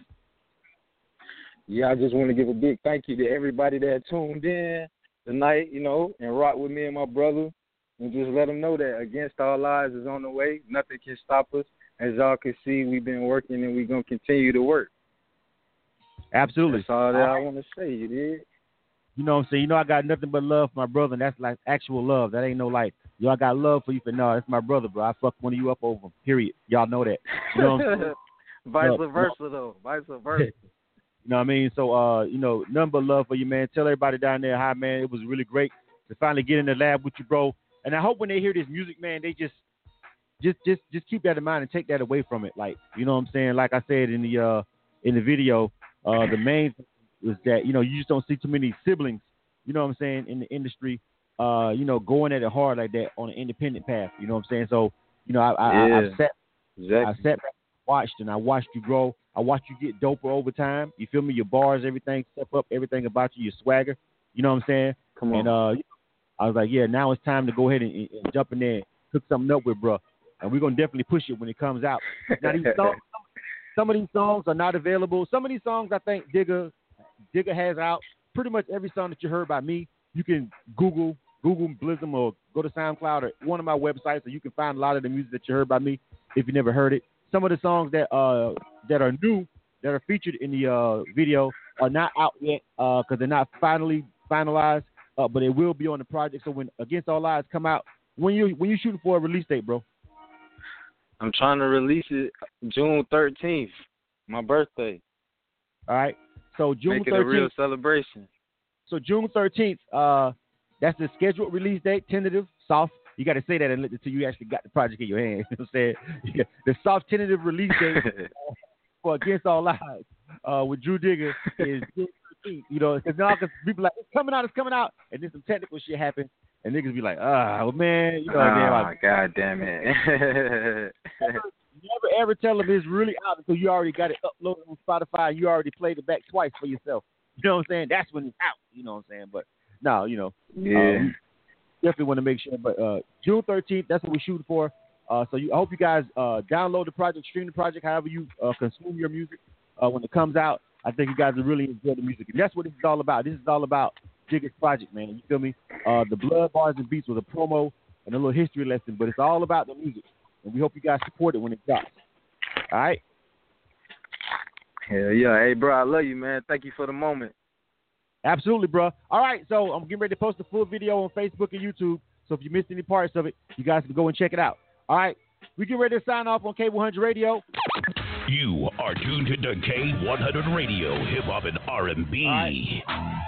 Yeah, I just want to give a big thank you to everybody that tuned in tonight, you know, and rock with me and my brother, and just let them know that Against All Odds is on the way. Nothing can stop us. As y'all can see, we've been working and we're going to continue to work. Absolutely. That's all that I want to say, you did. You know what I'm saying? You know I got nothing but love for my brother, and that's like actual love. That ain't no like, yo, I got love for you, but no, that's my brother, bro. I fucked one of you up over him, period. Y'all know that. You know what I'm saying? Vice Love. versa, though. Vice versa. You know what I mean? So, uh, you know, nothing but love for you, man. Tell everybody down there, hi, man. It was really great to finally get in the lab with you, bro. And I hope when they hear this music, man, they just, just, just, just keep that in mind and take that away from it. Like, you know what I'm saying? Like I said in the, uh, in the video, uh, the main thing is that, you know, you just don't see too many siblings, you know what I'm saying, in the industry, uh, you know, going at it hard like that on an independent path. You know what I'm saying? So, you know, I, I, yeah, I, I sat, exactly. I sat back, watched, and I watched you grow. I watched you get doper over time. You feel me? Your bars, everything, step up, everything about you, your swagger. You know what I'm saying? Come on. And uh, I was like, yeah, now it's time to go ahead and, and jump in there and cook something up with, bro. And we're gonna definitely push it when it comes out. Now these songs, some of these songs are not available. Some of these songs I think Digga, Digga has out. Pretty much every song that you heard by me, you can Google, Google Blizzum, or go to SoundCloud or one of my websites, so you can find a lot of the music that you heard by me if you never heard it. Some of the songs that uh that are new, that are featured in the uh, video, are not out yet because uh, they're not finally finalized, uh, but it will be on the project. So when Against All Odds come out, when you when you shooting for a release date, bro? I'm trying to release it June thirteenth, my birthday. All right. So June Make it thirteenth. a real celebration. So June thirteenth, uh, that's the scheduled release date, tentative, soft. You got to say that until you actually got the project in your hand. You know what I'm saying? Yeah. The soft tentative release date uh, for Against All Odds uh, with Drew Digger is June thirteenth. You know, because now people like, it's coming out, it's coming out. And then some technical shit happen. And niggas be like, ah, well, man. You know, oh, like, God damn it. never, never ever tell them it's really out until you already got it uploaded on Spotify and you already played it back twice for yourself. You know what I'm saying? That's when it's out. You know what I'm saying? But no, you know. Yeah. Um, definitely want to make sure. But uh, June thirteenth, that's what we're shooting for. Uh, so you, I hope you guys uh, download the project, stream the project, however you uh, consume your music uh, when it comes out. I think you guys will really enjoy the music. And that's what this is all about. This is all about Digger's project, man. You feel me? Uh, the Blood Bars and Beats was a promo and a little history lesson, but it's all about the music. And we hope you guys support it when it drops. All right? Hell yeah. Hey, bro, I love you, man. Thank you for the moment. Absolutely, bro. All right, so I'm getting ready to post the full video on Facebook and YouTube. So if you missed any parts of it, you guys can go and check it out. All right, we get ready to sign off on K one hundred Radio. You are tuned to K one hundred Radio, hip hop and R and B. Right.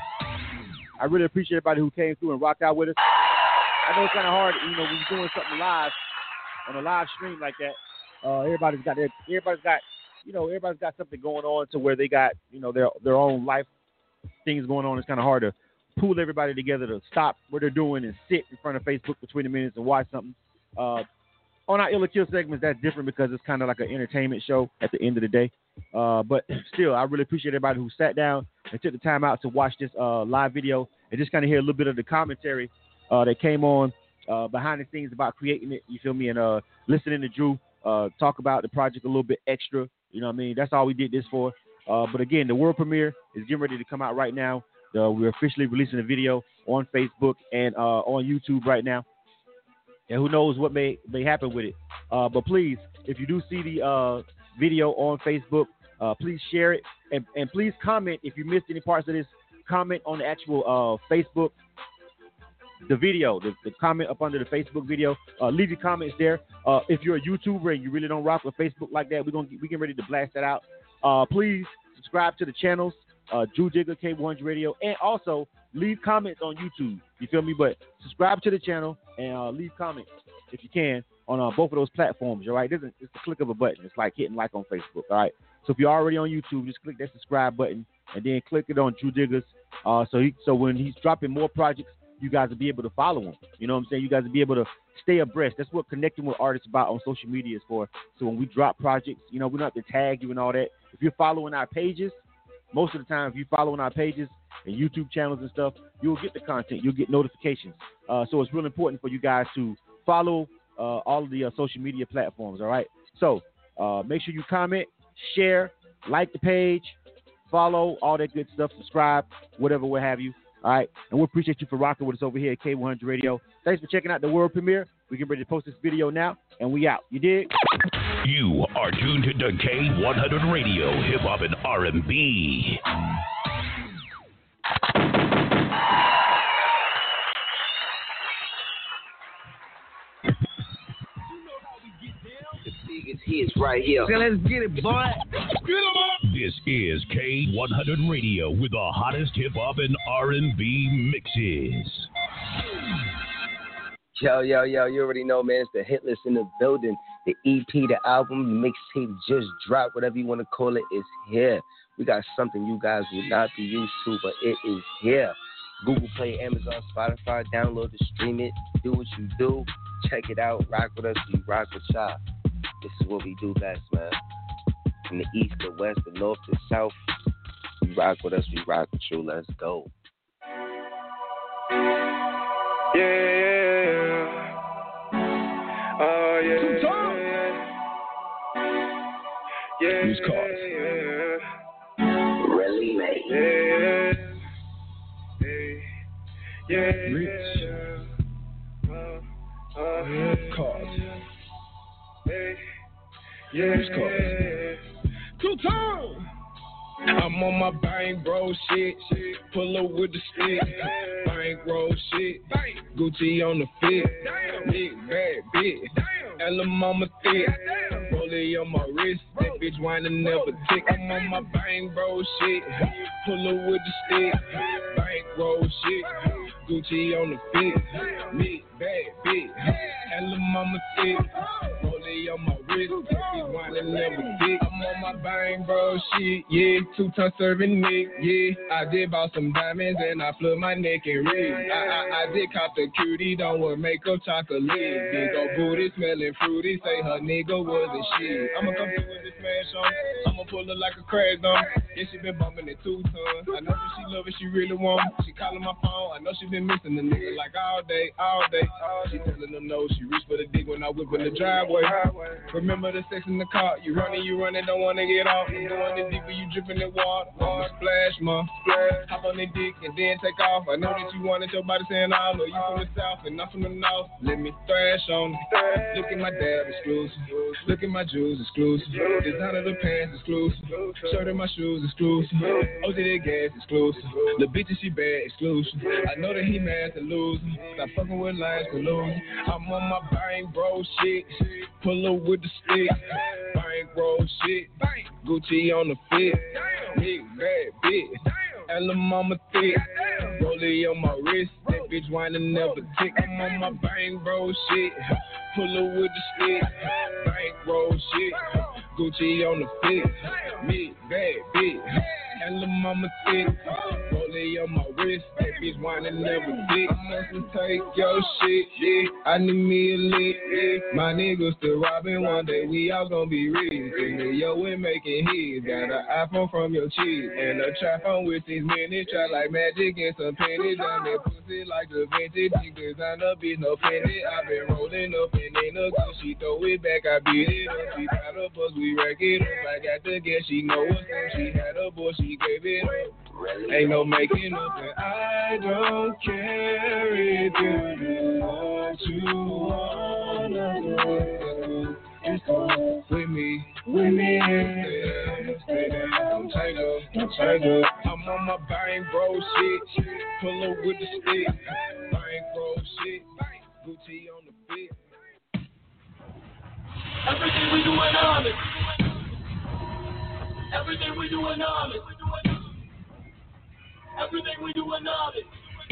I really appreciate everybody who came through and rocked out with us. I know it's kind of hard, you know, when you're doing something live on a live stream like that. Uh, everybody's got their, everybody's got, you know, everybody's got something going on to where they got, you know, their their own life things going on. It's kind of hard to pull everybody together to stop what they're doing and sit in front of Facebook for twenty minutes and watch something. Uh, on our Ill or Kill segments, that's different because it's kind of like an entertainment show at the end of the day. Uh, but still, I really appreciate everybody who sat down and took the time out to watch this uh, live video and just kind of hear a little bit of the commentary uh, that came on uh, behind the scenes about creating it. You feel me? And uh, listening to Drew uh, talk about the project a little bit extra. You know what I mean? That's all we did this for. Uh, but again, the world premiere is getting ready to come out right now. Uh, we're officially releasing the video on Facebook and uh, on YouTube right now. And who knows what may, may happen with it. Uh, but please, if you do see the uh, video on Facebook, uh, please share it. And, and please comment if you missed any parts of this. Comment on the actual uh, Facebook, the video, the, the comment up under the Facebook video. Uh, leave your comments there. Uh, if you're a YouTuber and you really don't rock with Facebook like that, we're gonna we getting ready to blast that out. Uh, please subscribe to the channels, uh, Drew Digger, K one hundred Radio, and also leave comments on YouTube. You feel me? But subscribe to the channel and uh, leave comments if you can on uh, both of those platforms. All right, it's a click of a button. It's like hitting like on Facebook. All right. So if you're already on YouTube, just click that subscribe button and then click it on Drew Diggers. Uh, so he, so when he's dropping more projects, you guys will be able to follow him. You know what I'm saying? You guys will be able to stay abreast. That's what connecting with artists about on social media is for. So when we drop projects, you know, we don't have to tag you and all that. If you're following our pages, most of the time, if you're following our pages and YouTube channels and stuff, you'll get the content. You'll get notifications. Uh, so it's really important for you guys to follow uh, all of the uh, social media platforms, all right? So uh, make sure you comment, share, like the page, follow, all that good stuff, subscribe, whatever, what have you. All right, and we appreciate you for rocking with us over here at K one hundred Radio. Thanks for checking out the world premiere. We get ready to post this video now, and we out. You dig? You are tuned to K one hundred Radio, hip hop and R and B. Hits right here. So let's get it, boy. This is K one hundred Radio with the hottest hip hop and R and B mixes. Yo, yo, yo, you already know, man. It's the hit list in the building. The E P, the album, the mixtape just dropped, whatever you want to call it, is here. We got something you guys would not be used to, but it is here. Google Play, Amazon, Spotify, download it, stream it, do what you do. Check it out, rock with us, we rock with y'all. This is what we do best, man. From the east to west, the north to south, you rock with us, we rock with you. Let's go. Yeah, yeah, oh yeah, yeah, yeah. Who's caught? Really, mate. Yeah, yeah, yeah. Rich. Uh, uh, yeah. Caught. Yeah, Who's caught? two times. I I'm on my bang bro shit. Pull up with the stick. Bang bro shit. Gucci on the fit. Big bad bitch. And lil' mama thick. Rollie on my wrist. That bitch whining never tick. I'm on my bang bro shit. Pull up with the stick. Bang bro shit. Gucci on the fit. Big bad bitch. And lil' mama thick. Rollie on my wrist. That bitch whining never tick. I'm on my bang bro shit. Yeah, two ton serving Nick. Yeah, I did bought some diamonds and I flood my neck and rig. I, I, I did cop the cutie, don't wear makeup, chocolate. Big old booty, smelling fruity. Say her nigga wasn't shit. I'ma come through with this smash on. I'ma pull her like a crash on. Yeah, she been bumping it two tons. I know that she love it, she really want. She calling my phone. I know she been missing the nigga like all day, all day. She telling them no, she reached for the dick when I whip in the driveway. Remember the sex in the car? You running, you running, don't wanna get off. I'm doing it deeper, you dripping in water. I'ma splash, ma, splash. Hop on the dick and then take off. I know that you wanted your body saying all. Know you from the south and not from the north. Let me thrash on it. Look at my dab exclusive. Look at my jewels exclusive. Designer the pants exclusive. Shirt and my shoes exclusive. O J that gas exclusive. The bitch she bad exclusive. I know that he mad to lose. Stop fucking with lions to lose. I'm on my bang bro shit. Pull up with the stick. Bang bro shit. Gucci on the fit. Big bad bitch. And lil' mama thick. Rollie on my wrist. That bitch whining never tick. I'm on my bang bro shit. Pull up with the stick. Bang bro shit. Gucci on the fit. Big bad bitch. And lil' mama thick. Rollie on my wrist. That bitch whining never tick. I must take your shit, yeah. I need me a lick, yeah. My niggas still robbing. One day we all gon' be rich. And yo, we making hits. Got an iPhone from your cheek. And a trap on with these minutes. Try like magic and some pennies. I'm that pussy like the vintage. Niggas on the bitch, no penny. I been rolling up and in a good. She throw it back, I beat it up. She got a bus, we wreck it up. I got the gas, she know what's up. She had a boy, she gave it up. Ain't no making up, and I don't care if you do what you wanna do. Just go with me, with me, yeah. Stay there, don't change up, don't change up. I'm on my bang bro shit, pull up with the stick. Bang bro shit, Gucci on the fit. Everything we do in army. Everything we do in army. Everything we do in army.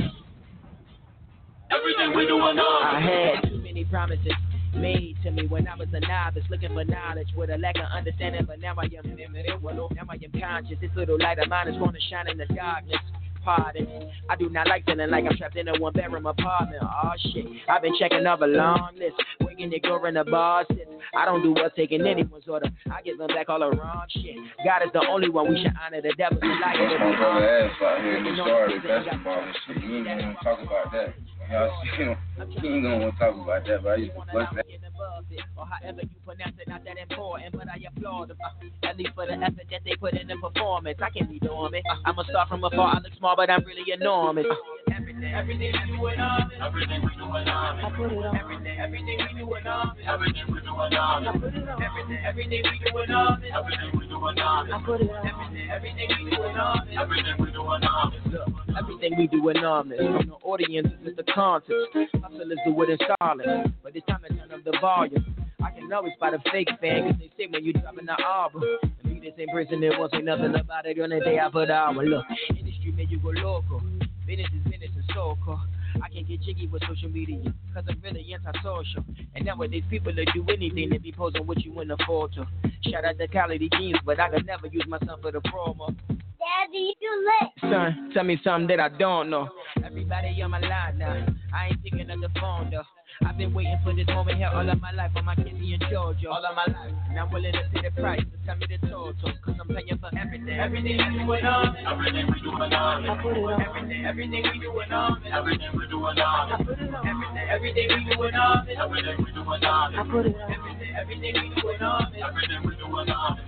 Everything we do in army. I had too many promises made to me when I was a novice, looking for knowledge with a lack of understanding. But now I am, now I am conscious. This little light of mine is going to shine in the darkness. Pardon, I do not like feeling like I'm trapped in a one-bedroom apartment. Oh shit, I've been checking off a long list, waking the girl in the bar sits. I don't do well taking anyone's order. I give them back all the wrong shit. God is the only one we should honor. The devil's a liar. That's my brother ass out here in the started basketball and shit. You ain't gonna want to talk about that. Y'all see him, he ain't gonna want to talk about that, but I used to bust that. Or however you pronounce it, not that important, but I applaud them. Uh, at least for the effort that they put in the performance. I can't be dormant. Uh, I'ma start from afar. I look small, but I'm really enormous. Uh, everything, everything we do in army. Everything we do in army. I put it on. Everything, everything we do in army. Everything we do in army. I put it on. Everything, everything we do in army. Everything we do in army. I put it on. Everything, everything we do in army. Everything we do in army. Look, everything we do in army. From the audience to the concerts. Hustlers do it in silence, but it's time to turn up the volume. I can always spot a fake fan, cause they say when you dropping the album. And me this in prison, there won't say nothing about it on the day I put out. Well, look, industry made you go local. Business is business and so-called. I can get jiggy with social media, cause I'm really anti-social. And nowadays people that do anything to be posing with you in a photo. Shout out to Khaled Jeans, but I could never use myself for the promo. Daddy, you lit. Son, tell me something that I don't know. Everybody on my line now. I ain't picking up the phone though. I've been waiting for this moment here all of my life. For my kids in Georgia, all of my life. And I'm willing to pay the price. So tell me the total, cause I'm paying for everything. Everything we do in army. Everything we do in army. I put it on. Everything, everything we do in army. Everything we do in army. I put it on. Everything, everything we do in army. Everything we do in army. I put it on. Everything, everything we do in army. Everything we do in army.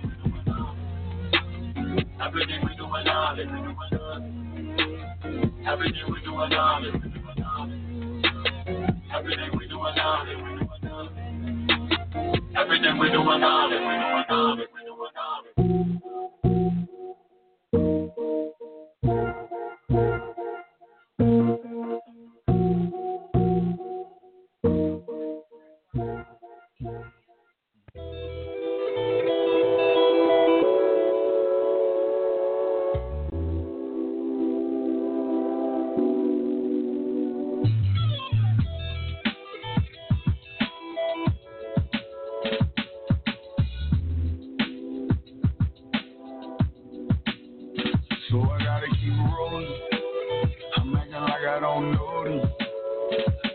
Everything we do in army. Everything we do in army. Everything we do in army. Everything we do in army.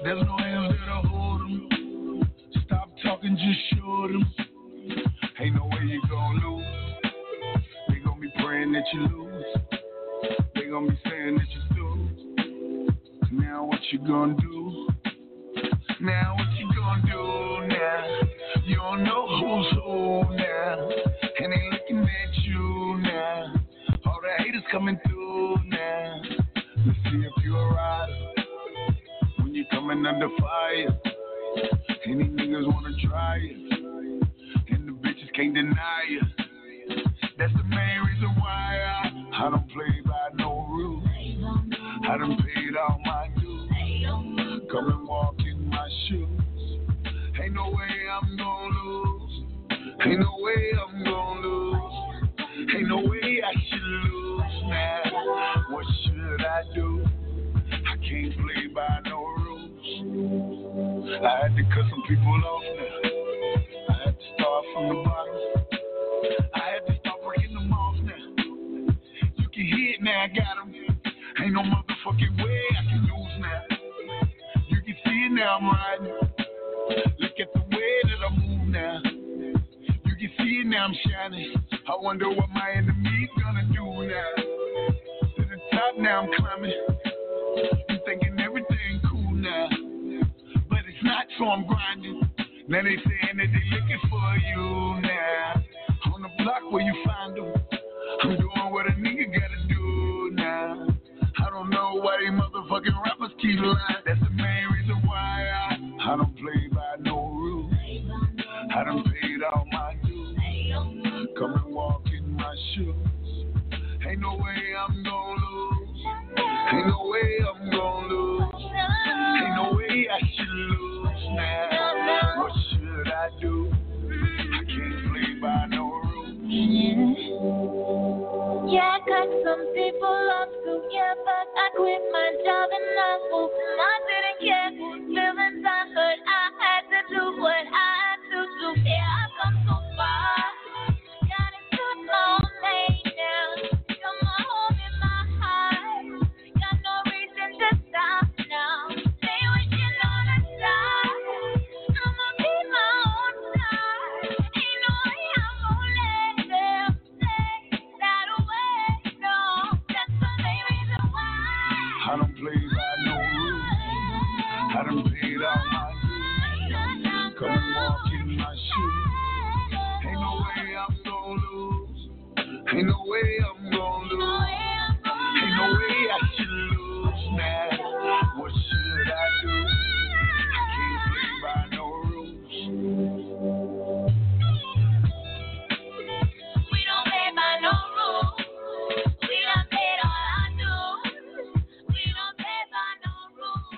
There's no hands that'll hold them. Stop talking, just show them. Ain't no way you gon' lose. They gon' be praying that you lose. They gon' be saying that you snooze. Now what you gon' do? Now what you gon' do now? You don't know who's who now. And they looking at you now. All the haters coming through now. Let's see if you're a rider. When you're coming under fire. Any niggas wanna try it. And the bitches can't deny it. That's the main reason why I, I don't play by no rules. I done paid all my dues. Come and walk in my shoes. Ain't no way I'm gon' lose. Ain't no way I'm gon' lose. Ain't no way I should lose now. What should I do? I can't play by no rules. I had to cut some people off now. I had to start from the bottom. I had to start breaking them off now. You can hear it now, I got them. Ain't no motherfucking way I can lose now. You can see it now, I'm riding. Look at the way that I move now. You can see it now, I'm shining. I wonder what my enemy's gonna do now. To the top now, I'm climbing. I'm thinking everything cool now. But it's not, so I'm grinding. Now they saying that they looking for you now. On the block where you find them. I'm doing what a nigga gotta do now. I don't know why they motherfucking rappers keep lying. That's the main reason why I, I don't play by no rules. I done paid all my dues. Come and walk in my shoes. Ain't no way I'm gon' lose. Ain't no way I'm gon' lose. Ain't no way I should lose now. What should I do? I can't play by no rules. Yeah, I cut some people off too, yeah, but I quit my job and I moved. And I didn't care who's feeling time, but I had to do what I had to do. Yeah, I've come so far. Got into my own lane now. You're my home in my heart. Got no reason to stop now. Say what you know to stop. I'ma be my own star. Ain't no way I'm gonna let them take that away. No, that's the main reason why. I don't play by no rules. I done paid all my dues. Come and walk in my shoes. Ain't no way I'm gon' lose. Ain't no way I'm gon' lose. Ain't no way I should lose now. What should I do? I can't play by no rules. We don't play by no rules. We done paid all our dues. We don't play by no rules.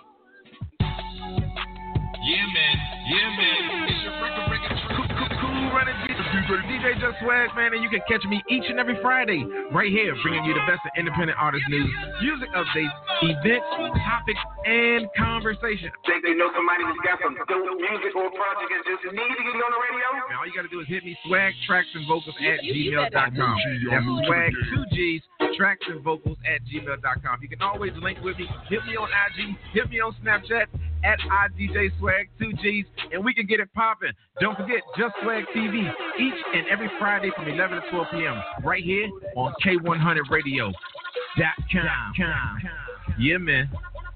Yeah, man. Yeah, man. It's your record breaker. Cool, cool, cool running D J Just Swag, man, and you can catch me each and every Friday right here, bringing you the best of independent artist news, music updates, events, topics, and conversation. Think they know somebody who's got some dope music or project and just need to get on the radio? Now, all you got to do is hit me, swag, tracks, and vocals at gmail dot com. That's swag, two G's, tracks, and vocals at gmail dot com. You can always link with me. Hit me on I G, hit me on Snapchat at I D J Swag, two G's, and we can get it popping. Don't forget, Just Swag T V, each and every Friday from eleven to twelve p.m. right here on K one hundred radio dot com. Yeah, man.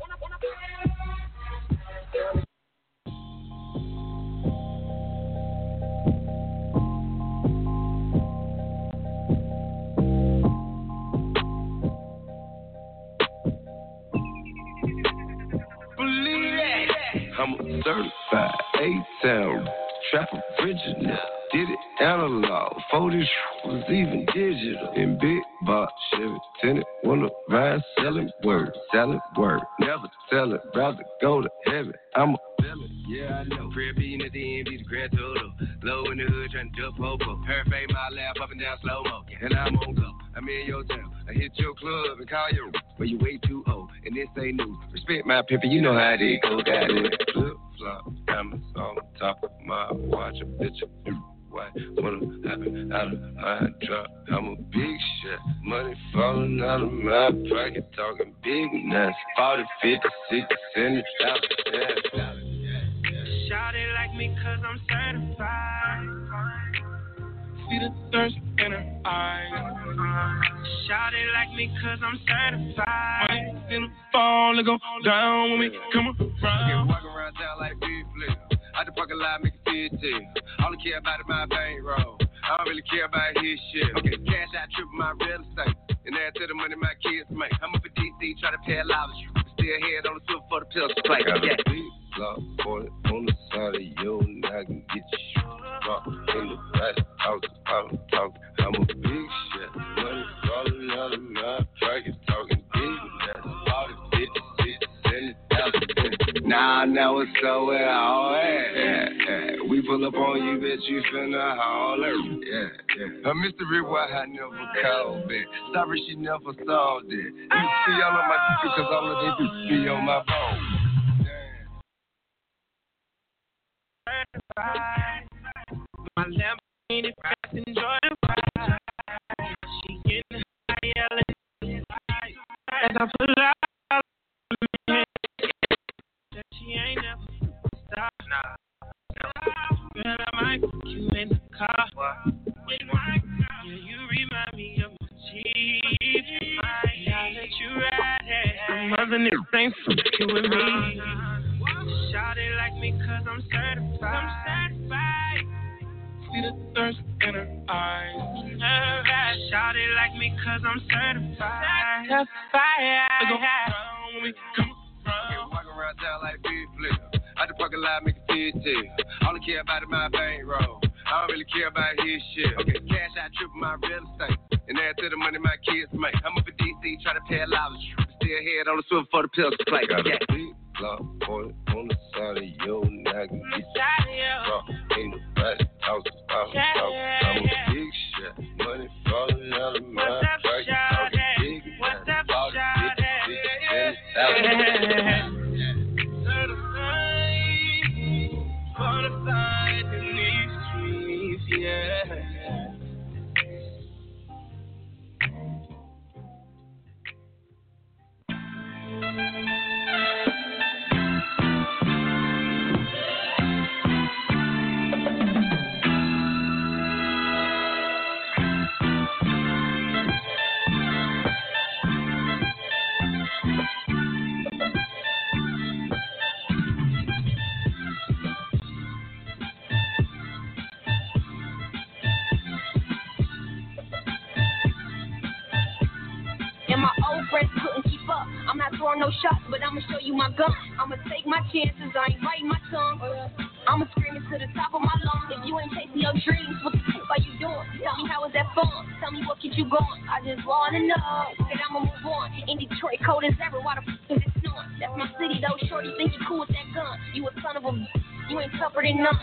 I'm a certified A-Town trap original. Did it analog, before this was even digital. In big box, Chevy tenant, wanna ride, selling word, selling word. Never tell it, rather go to heaven. I'm a villain, yeah I know. Crib beating at the end, be the grand total. Low in the hood, trying to jump over. Parfait my lap, up and down slow-mo. And I'm on go, I'm in your town. I hit your club and call you, but you way too old. And this ain't new. Respect my pimpin', you know how they go. Got it. Flip flop, diamonds on top of my watch, a bitch. white. Wanna happen out of my drop. I'm a big shot. Money falling out of my pocket. Talking big nuts. forty, fifty, sixty, seventy thousand. Shout it like me cause I'm certified. See the thirst in her eyes. Shout it like me cause I'm certified. Money in the fall and go down when we come around. Okay, walk around town like big flip. Out the parking lot, make a fit too. All I care about is my bankroll. I don't really care about his shit. Okay, cash out, triple my real estate. And add to the money my kids make. I'm up for D C, try to pay a lot of shit. Still head on the swift for the pills to play. Got yeah. a big block on it, on the side of your neck and get you drunk in the back house. I'm talking, I'm a big shit. Money falling out of my pocket, talking big nuts. forty, fifty, sixty, seventy thousand. Now I know it's so where all at. Yeah, yeah. We pull up on you, bitch, you finna holler. Yeah, yeah. Her mystery why I never called it. Sorry she never saw it. You see all of my dick because all of they do be on my phone. My Lamborghini fast, enjoy the ride. She getting high, yelling as I pull out. That she ain't never stop. Nah. Girl, I might put you in the car. Yeah, you remind me of my Chief. I'll let you ride it. Some other niggas ain't fucking with me. Shout it like me cause I'm certified. I'm certified. See the thirst in her eyes. Nervous. Shout it like me cause I'm certified. Certified. Go around when we come around. Walk around town like big flip. Out the parking lot, make a fit too. All I care about is my bankroll. I don't really care about his shit. Okay, cash out, triple my real estate. And add to the money my kids make. I'm up for D C, try to pay a lot of shit. Still head on the swift for the pills to play. Got yeah. a big block on it, on the side of your neck and get you drunk in the back house. I'm talking, I'm a big shot. Money falling out of my pocket. Talking big nuts. forty, fifty, sixty, seventy thousand. Certified in these streets, yeah. And my old friends couldn't keep up. I'm not throwing no shots, but I'ma show you my gun. I'ma take my chances, I ain't biting my tongue. I'ma scream it to the top of my lungs. If you ain't chasing your dreams, what the fuck are you doing? Tell me how is that fun? Tell me what keeps you going? I just wanna know that I'ma move on. In Detroit, cold as ever, why the fuck is it snowing? That's my city though, shorty think you cool with that gun. You a son of a bitch, you ain't tougher than none.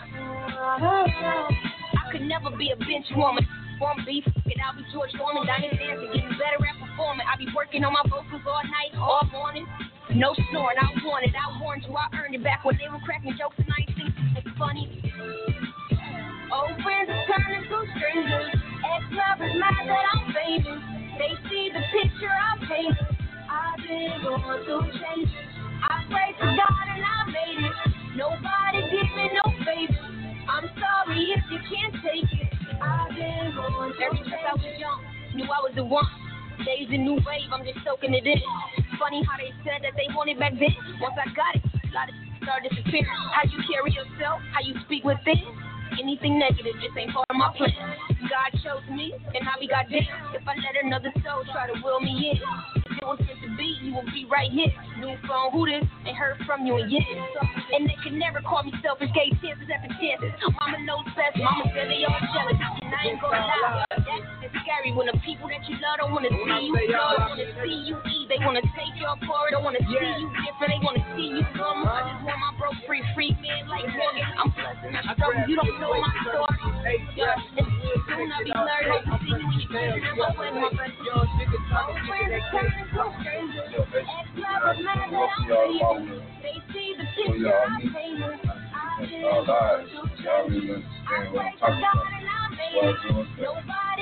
I could never be a bench woman. Form beef, it, I'll be George Foreman, dining dancing, getting better at performing. I be working on my vocals all night, all morning. No snoring, I want it, I warned you, I earned it back when they were cracking jokes and I ain't think it's funny. Old friends are turning to strangers. Ex-lovers mad that I'm famous. They see the picture I painted. I've been going through changes. I prayed to God and I made it. Nobody did me no favors. I'm sorry if you can't take it. I've been going through Every since I was young, knew I was the one. Days a new wave, I'm just soaking it in. Funny how they said that they wanted back then. Once I got it, a lot of shit started disappearing. How you carry yourself, how you speak within. Anything negative just ain't part of my plan. God chose me, and now we got damn. If I let another soul try to will me in, if it was meant to be, you will be right here. New phone, who this? Ain't heard from you in years. And they could never call me selfish, gave chances after chances. Mama knows best, mama said they all jealous. And I ain't gonna lie, that's scary when the people that you love don't wanna see you grow, don't wanna see you eat. They wanna take your part, don't wanna see you different, they wanna see you come. I just want my bro free, free man like Morgan. I'm blessed and I struggle, you don't know my story. Yeah, and soon I'll be learning. Hope to see you when you turn in my way, my friend. Old friends turning to strangers. Ex-lovers mad that I'm famous. They see the picture I painted. I've against all odds. Y'all really understand what I'm talking about. That's why I'm doing that.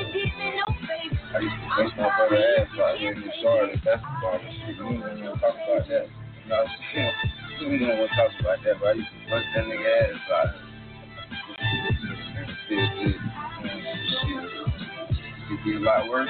I used to bust my brother ass out here in the Charlotte basketball and shit. We don't want to talk about that. You know what I'm saying? We don't want to talk about that, but I used to bust that nigga ass out. And still did. Shit. It be a lot worse.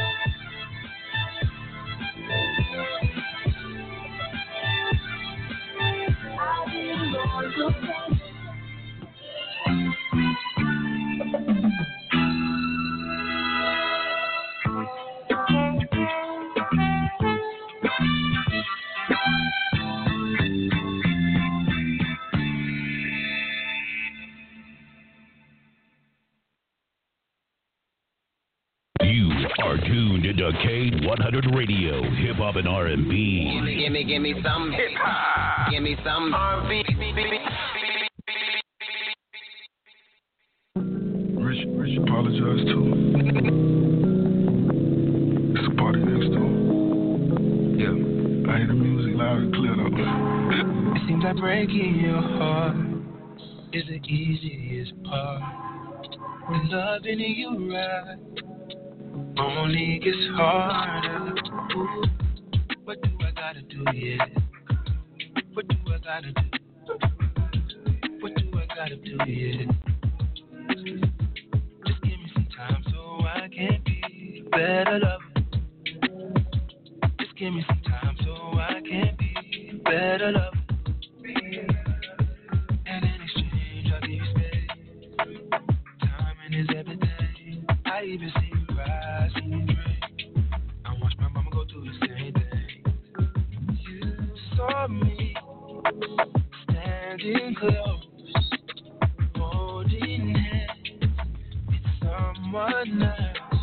You are tuned into K one hundred Radio, Hip Hop and R and B. Gimme, gimme, gimme some hip hop. Gimme some R and B. Rich, Rich, apologize too. It's a party next door. Yeah, I hear the music loud and clear though. It seems like breaking your heart is the easiest part. And loving you right only gets harder. Ooh, what do I gotta do, yeah? What do I gotta do? What do I gotta do, yeah? Just give me some time so I can be a better lover. Just give me some time so I can be a better lover. And in exchange, I'll give you space. Timing is everything. I even see you cry, see you drink. I watch my mama go through the same thing. You saw me standing close, holding hands with someone else.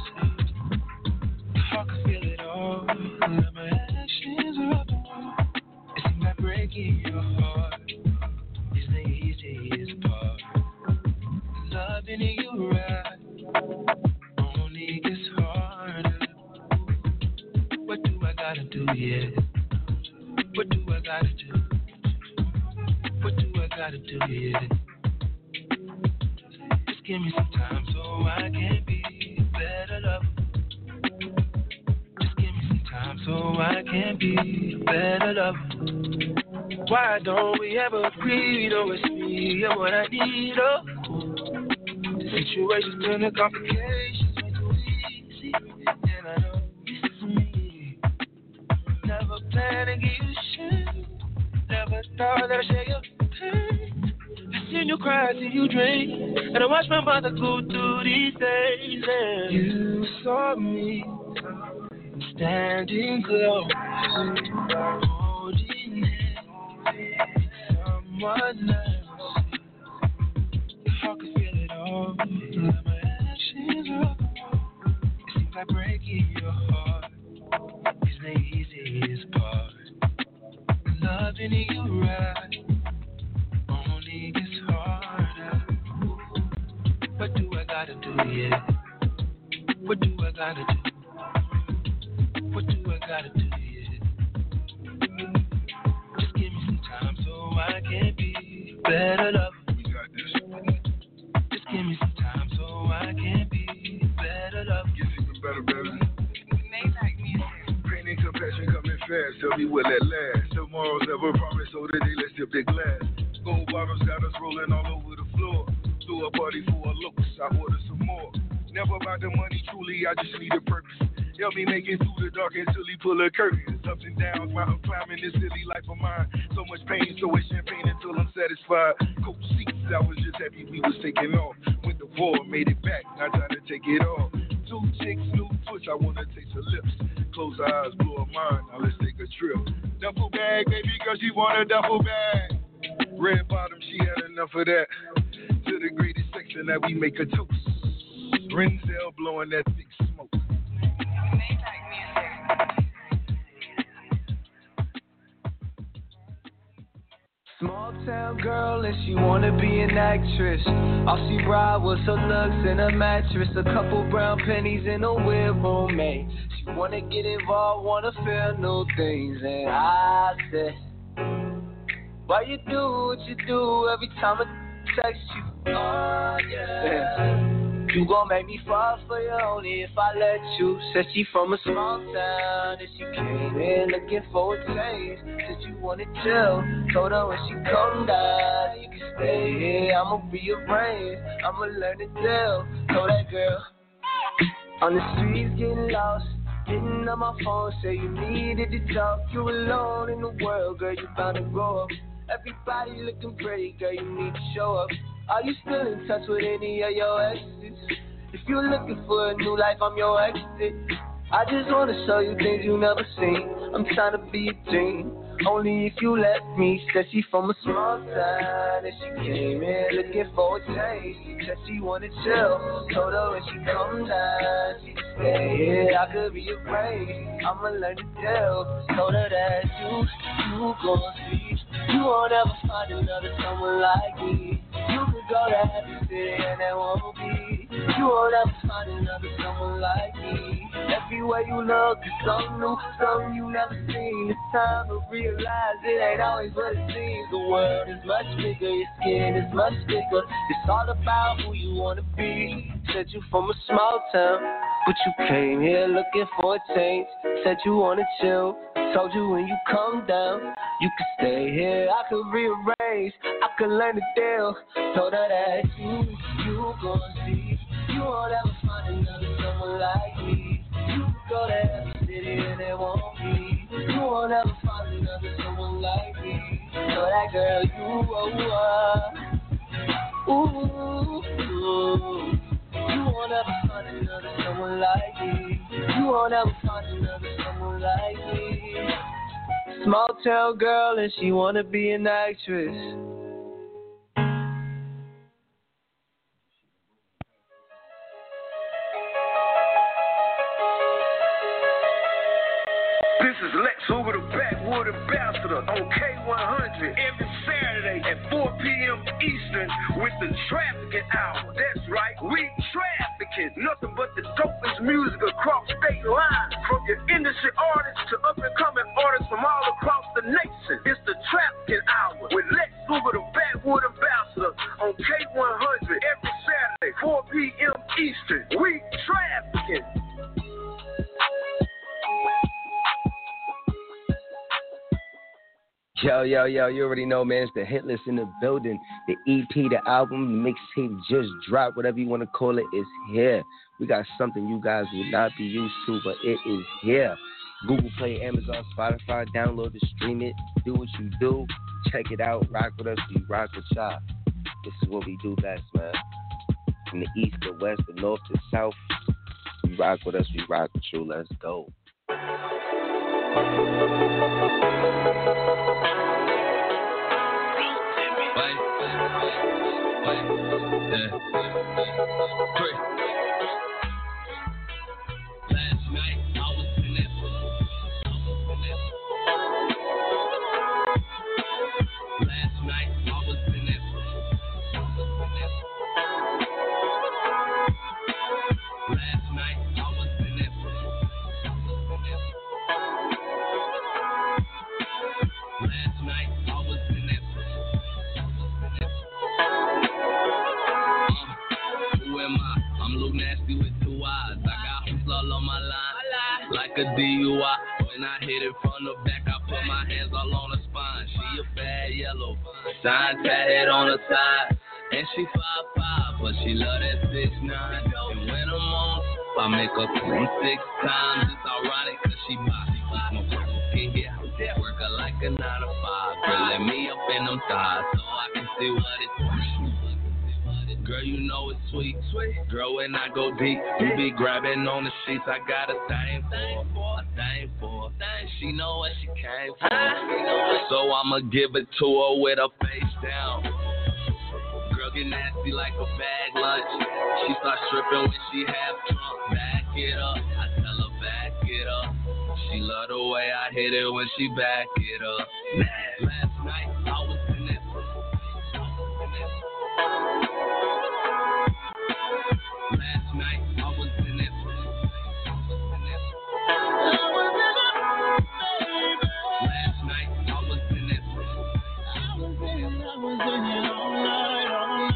I can feel it all. My actions are up the wall. It seems like breaking your heart is the easiest part. Loving you right only gets harder. What do I gotta do, yeah? What do I gotta do? What do I gotta do, yeah? Just give me some time so I can be a better lover. Just give me some time so I can be a better lover. Why don't we ever agree? Oh, it's me, you're what I need, oh. The situation's turning complications way too easy, and I know this is me. Never planned to give you shit. Never thought that I'd share your pain. I seen you cry, see you drink, and I watched my mother go through these days. And you saw me standing close, holding hands with someone else. I could feel it all. My actions are up. It seems like breaking your heart is the easiest part. Loving you right only gets harder. What do I gotta do, yeah? What do I gotta do? What do I gotta do, yeah? Just give me some time so I can be a better lover. Just give me some time so I can be a better lover. Get even better, baby. Pain and compassion coming fast. Tell me will that last? Tomorrow's never promised, so today let's tip their glass. Gold bottles got us rolling all over the floor. Threw a party for a looks, I ordered some more. Never about the money, truly, I just need a purpose. Help me make it through the dark until he pull a curtain. Ups and downs, mountain climbing this silly life of mine. So much pain, so much champagne until I'm satisfied. Coach seats, I was just happy we was taking off. Went to war, made it back, not trying to take it all. Two chicks, new push, I wanna taste her lips. Close her eyes, blow her mind, now let's take a trip. Duffel bag, baby girl, she want a duffel bag. Red bottom, she had enough of that. To the greatest section that we make a toast. Renzel blowing that thick smoke. Small town girl and she wanna be an actress. All she brought was her looks and a mattress, a couple brown pennies and a weird roommate. She wanna get involved, wanna feel new things, and I said, why you do what you do every time I text you. Oh, yeah. You gon' make me fall for you only if I let you. Said she from a small town and she came in looking for a taste. Said you wanna chill. Told her when she come down, you can stay here. I'ma rearrange. I'ma learn to deal. Told that girl on the streets getting lost. Getting on my phone, say you needed to talk. You alone in the world, girl, you bound to grow up. Everybody looking pretty, girl, you need to show up. Are you still in touch with any of your exes? If you're looking for a new life, I'm your exit. I just wanna show you things you never seen. I'm trying to be a dream, only if you let me. Said she from a small town and she came in looking for a change. Said she wanna chill. Told her when she come down, she can stay here. I could be afraid. I'ma learn to deal. Told her that you, you gon' see. You won't ever find another someone like me. You could go to every city and there won't be. You won't ever find another someone like me. Everywhere you look, it's something new, something you never seen. It's time to realize it ain't always what it seems. The world is much bigger, your skin is much bigger. It's all about who you wanna be. Said you from a small town, but you came here looking for a change. Said you wanna chill. Told you when you come down, you could stay here. I could rearrange, I could learn to deal. Told her that you, you gon' see. You won't ever find another someone like me. You could go to every city and there won't be. You won't ever find another someone like me. So that girl, you, oh, uh, ooh, ooh. You won't ever find another someone like me. You won't ever find another someone like me. Small town girl and she wanna be an actress. This is Lex Hoover, the Backwood Ambassador on K one hundred every Saturday at four p.m. Eastern with the Trafficking Hour. That's right, we trafficking. Nothing but the dopest music across state lines. From your industry artists to up-and-coming artists from all across the nation. It's the Trafficking Hour with Lex Hoover, the Backwood Ambassador on K one hundred every Saturday, four p.m. Eastern. We trafficking. Yo, yo, yo, you already know, man. It's the hit list in the building. The E P, the album, the mixtape just dropped, whatever you want to call it, is here. We got something you guys would not be used to, but it is here. Google Play, Amazon, Spotify, download it, stream it, do what you do. Check it out, rock with us, we rock with y'all. This is what we do best, man. From the east to west, the north to south, you rock with us, we rock with you. Let's go. Wait, wait, yeah. Three. Last night I was in that. Last night I was in that. Last night I was in that. Last night I was in that. Who am I? I'm Luke Nasty with two eyes. I got hustler on my line, like a D U I. When I hit it from the back, I put my hands all on her spine. She a bad yellow, sign tatted on the side. And she five five, but she love that six nine. And when I'm on, I make her come six times. It's ironic cause she boxy. Get here, work her like a nine to five. Girl, let me up in them thighs so I can see what it's like. Girl, you know it's sweet, sweet. Girl, when I go deep, you be grabbing on the sheets. I got a thing for, a thing for. She know what she came for, so I'ma give it to her with her face down. Girl, get nasty like a bag lunch. She start stripping when she have drunk. Back it up, I tell her back it up. She love the way I hit it when she back it up. Last night I was in that. Last night I was in it. Last night I was in it. I was in it, I was in it all night, all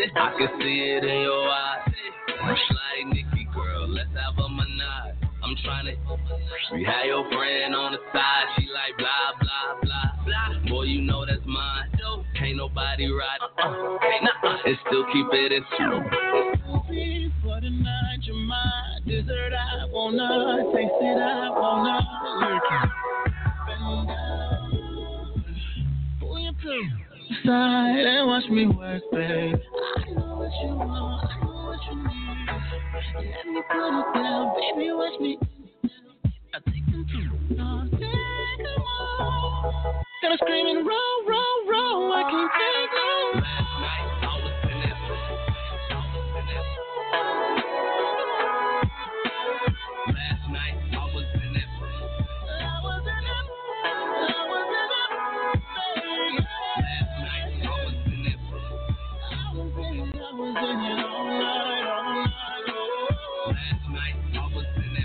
I can see it in your eyes. Like Nikki, girl, let's have a menage. I'm trying to. We had your friend on the side. She like blah, blah, blah, blah. Boy, you know that's mine. Can't nobody ride. Uh, and still keep it in two. For the night, you're my dessert. I wanna taste it. I wanna lick it. Bend down. Pull your plate aside and watch me work, babe. I know what you want. I know what you need. Let me put it down, baby. Watch me. I take control. No, take them all. Gonna scream and roll, roll, roll. I can't take no. Last night I was in it. Last night I was in it. I was in it. I was in it. Last night I was in it. I was in it. I was in it all night, all night. Last night I was in it.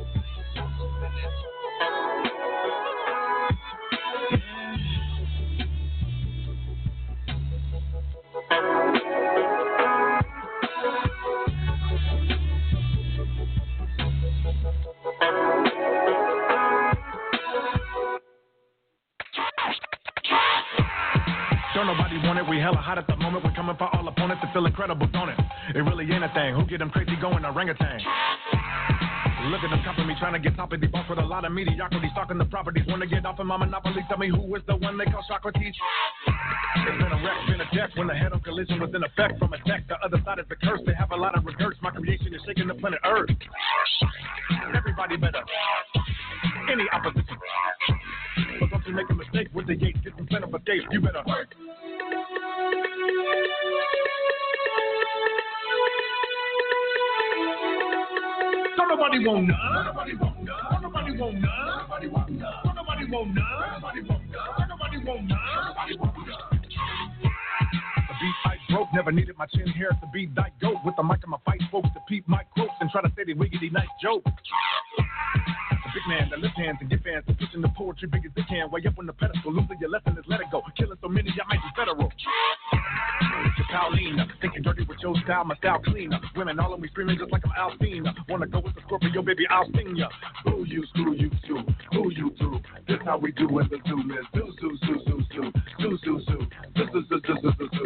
Don't nobody want it, we hella hot at the moment. We're coming for all opponents to feel incredible, don't it? It really ain't a thing. Who get them crazy going orangutan? Look at them copying me, trying to get top of the boss with a lot of mediocrity, stalking the properties. Wanna get off of my monopoly? Tell me who is the one they call Socrates? It's been a wreck, been a death when the head-on collision was in effect. From attack, the other side is the curse. They have a lot of regrets. My creation is shaking the planet Earth. Everybody better. Any opposition. But don't you make a mistake with the gates. Get some plan of escape. You better work. Don't nobody want none. Nobody want none. Nobody want none. Nobody want none. Nobody want none. Nobody want none. Nobody want none. Nobody want none. The beat I broke, never needed my chin hair to be that goat. With the mic in my fight, folks to peep my quotes and try to say they wiggity nice joke. The big man that lift hands and get fans and pushing the poetry big as they can. Way up on the pedestal, losing your lesson is let it go. Killing so many, I might be federal. Your Paulina, thinking dirty with your style, my style cleaner. Women all on me screaming just like I'm Alcina. Wanna go with the Scorpio, baby, I'll sting ya. Who you, screw you, too. Who you, too. This how we do in the zoo, miss. Zoo, zoo, zoo, zoo, zoo. Zoo, zoo, zoo. Zoo, zoo, zoo, zoo, zoo, zoo, zoo.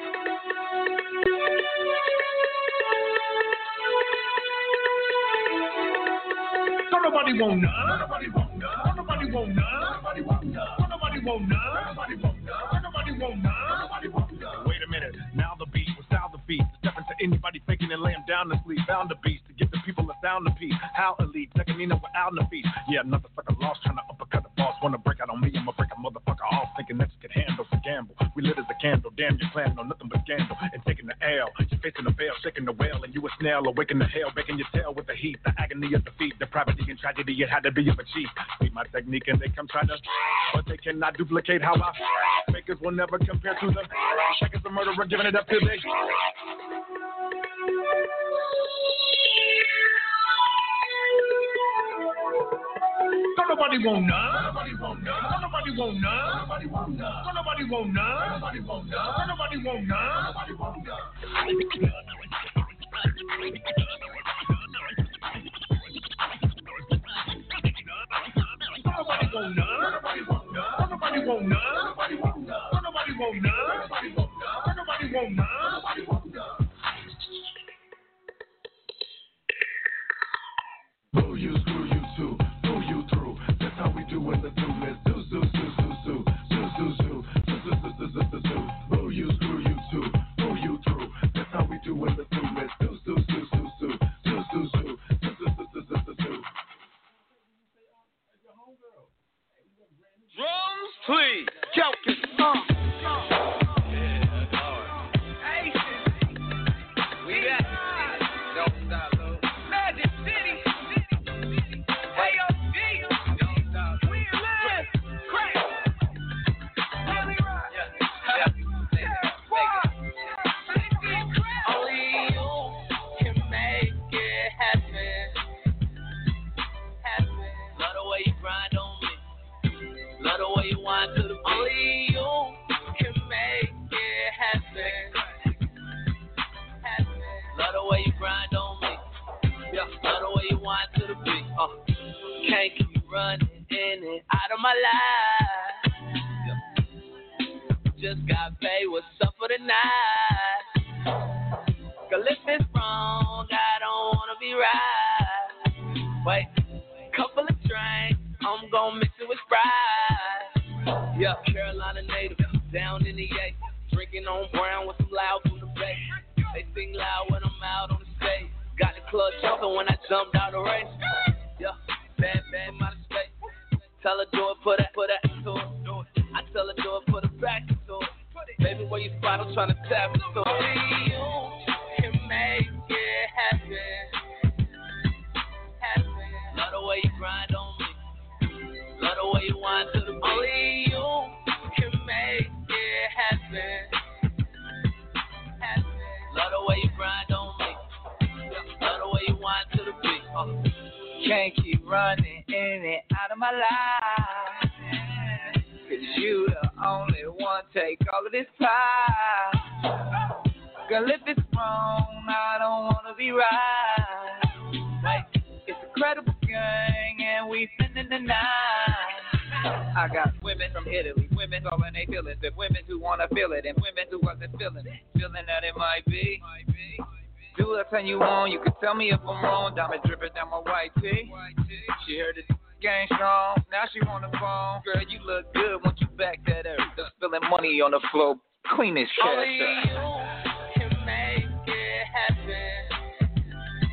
Don't nobody want none. Nobody want none. Nobody want none. Nobody want none. Nobody want none. Nobody want none. Nobody want none. Nobody want none. Wait a minute. Now the beat was style the beat. Stepping to anybody faking and laying down to sleep. Bound the beast to give the people a sound of peace. How elite. Second Nina without the feet. Yeah, another sucker lost trying to uppercut the boss. Wanna break out on me? I'ma break a motherfucker off. Thinking that you can handle the gamble. We lit as a candle. Damn, you're planning on nothing but scandal. And taking the L. You're facing the veil, shaking the whale. And you a snail awaken the hell. Baking your tail with the heat. The agony of defeat. Depravity and tragedy. It had to be of a chief. See my technique and they come try to. But they cannot duplicate how I. Makers will never compare to the. Check as a murderer giving it up to they. Don't nobody want none. Nobody want none. Nobody want none. Nobody want none. Nobody want none. Nobody want none. Nobody want none. Nobody want none. Nobody want none. Nobody want none. Nobody want none. Nobody want none. Nobody want none. Nobody want none. Nobody want none. Nobody want none. Boo you, screw you too. Boo you through. That's how we do in the zoo. Let's zoo, zoo, zoo, zoo, zoo, zoo, zoo, zoo, zoo, zoo, zoo, zoo, zoo, zoo. Boo you, screw you too. Boo you through. That's how we do in the Uh, can't keep running in and out of my life. Yeah. Just got paid, what's up for the night? Cause if it's wrong, I don't wanna be right. Wait, couple of drinks, I'm gon' mix it with Sprite. Yeah, Carolina native, down in the A. Drinking on brown with some loud from the bay. They sing loud when I'm out on the stage. Got the club jumping when I jumped out the race. Yeah, bad, bad, out of space. Tell her do it, put that, put that into it. I tell her do it, put it back into it. Baby, where you spot, I'm trying to tap into it. Only you can make it happen. Happen. Love the way you grind on me. Love the way you wind to the beat. Only you can make it happen. Happen. Love the way you grind on me. Love the way you wind to the beat. Uh. Can't keep running in and out of my life. Cause you the only one take all of this pie. Girl, if it's wrong, I don't wanna be right. Wait, it's a credible gang and we spending the night. I got women from Italy, women calling they feelings, and women who wanna feel it, and women who wasn't feeling it, feeling that it might be. Do I turn you on? You can tell me if I'm wrong. Diamond dripping down my white tee. She heard the gang strong. Now she on the phone. Girl, you look good once you back that earth. Just spilling money on the floor. Clean this cash Only up. you can make it happen.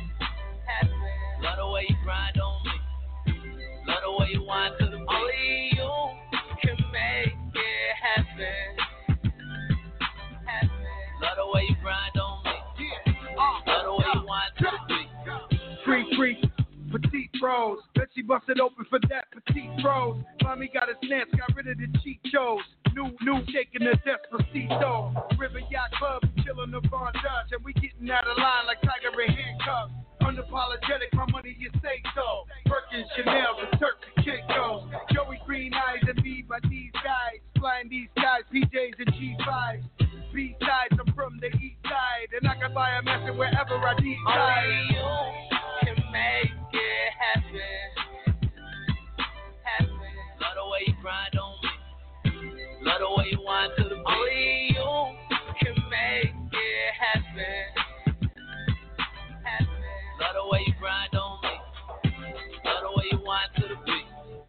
Happen. Love the way you grind on me. Love the way you wind to the beat. Only you can make it happen. Happen. Love the way you grind on me. Love the way you wind to the beat. Free, free, petite bros. Bet she busted open for that petite bros. Mommy got a snatch, got rid of the cheat shows. New, new, shaking the Despacito. River Yacht Club, chillin' the Von Dutch. And we getting out of line like Tiger in handcuffs. Unapologetic, my money, you say so. Perkins, Chanel, the Turks and Kinkos. Joey Green Eyes and me by these guys. Flying these guys, P Js and G fives. B-sides, I'm from the east side. And I can buy a message wherever I need. Only you can make it happen. Happen. Love the way you grind on me. Love the way you wind to the beat. Only you can make it happen. Happen. Love the way you grind on me. Love the way you wind to the beat.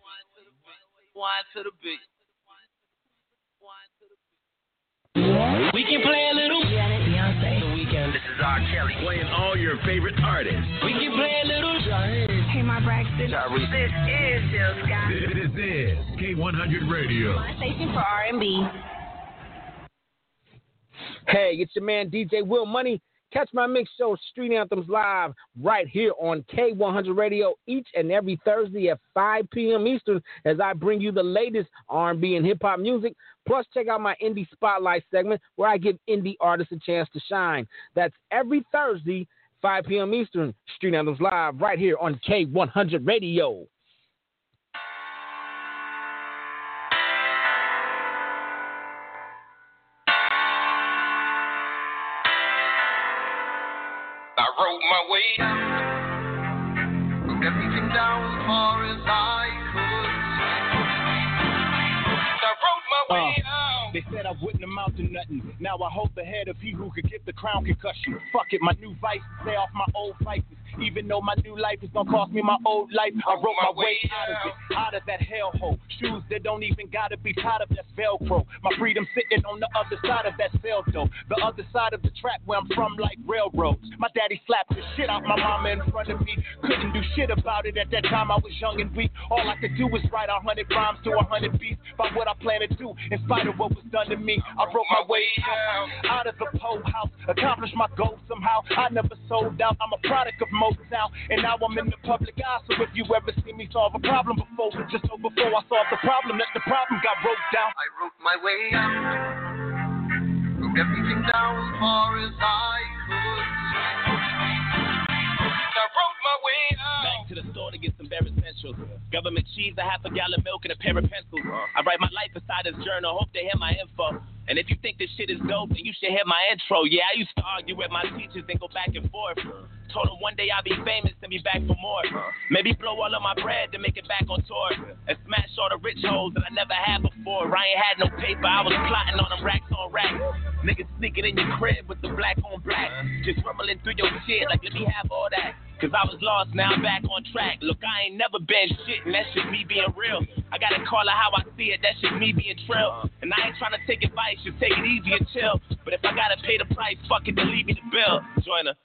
Wind to the beat. We can play a little Janet, Beyonce, The Weeknd. This is R. Kelly playing all your favorite artists. We can play a little Hey, my Braxton. Tyrese. This is Jill Scott. This is K one hundred Radio. My station for R and B. Hey, it's your man D J Will Money. Catch my mix show Street Anthems live right here on K one hundred Radio each and every Thursday at five p.m. Eastern as I bring you the latest R and B and hip-hop music. Plus, check out my Indie Spotlight segment where I give indie artists a chance to shine. That's every Thursday, five p.m. Eastern, Street Anthems live right here on K one hundred Radio. I wrote my way out, wrote everything down far as I could. I wrote my way Uh, out. They said I wouldn't amount to nothing. Now I hold the head of he who could give the crown concussion. Fuck it, my new vice, stay off my old vices. Even though my new life is gonna cost me my old life, I wrote my way out of it, out of that hellhole. Shoes that don't even gotta be tied up, that's Velcro. My freedom sitting on the other side of that cell door. The other side of the track where I'm from, like railroads. My daddy slapped the shit out my mama in front of me. Couldn't do shit about it at that time, I was young and weak. All I could do was write a hundred rhymes to a hundred beats about what I plan to do, in spite of what was done to me. I wrote my way out, out of the pole house, accomplished my goal somehow. I never sold out, I'm a product of Motown, and now I'm in the public eye. So if you ever see me solve a problem before, just know before I solve the problem, that the problem got wrote down. I wrote my way out, wrote everything down far as I could. I wrote my way out. Back to the store to get some bare essentials. Government cheese, a half a gallon milk, and a pair of pencils. I write my life inside this journal, hope they hear my info. And if you think this shit is dope, then you should hear my intro. Yeah, I used to argue with my teachers and go back and forth. Told them one day I'll be famous and be back for more. Maybe blow all of my bread to make it back on tour. And smash all the rich hoes that I never had before. I ain't had no paper, I was plotting on them racks on racks. Niggas sneaking in your crib with the black on black. Just rumbling through your shit like let me have all that. Cause I was lost, now I'm back on track. Look, I ain't never been shit, and that's just me being real. I gotta call it how I see it, that's just me being trill. And I ain't trying to take advice, just take it easy and chill. But if I gotta pay the price, fuck it, then leave me the bill. Join her.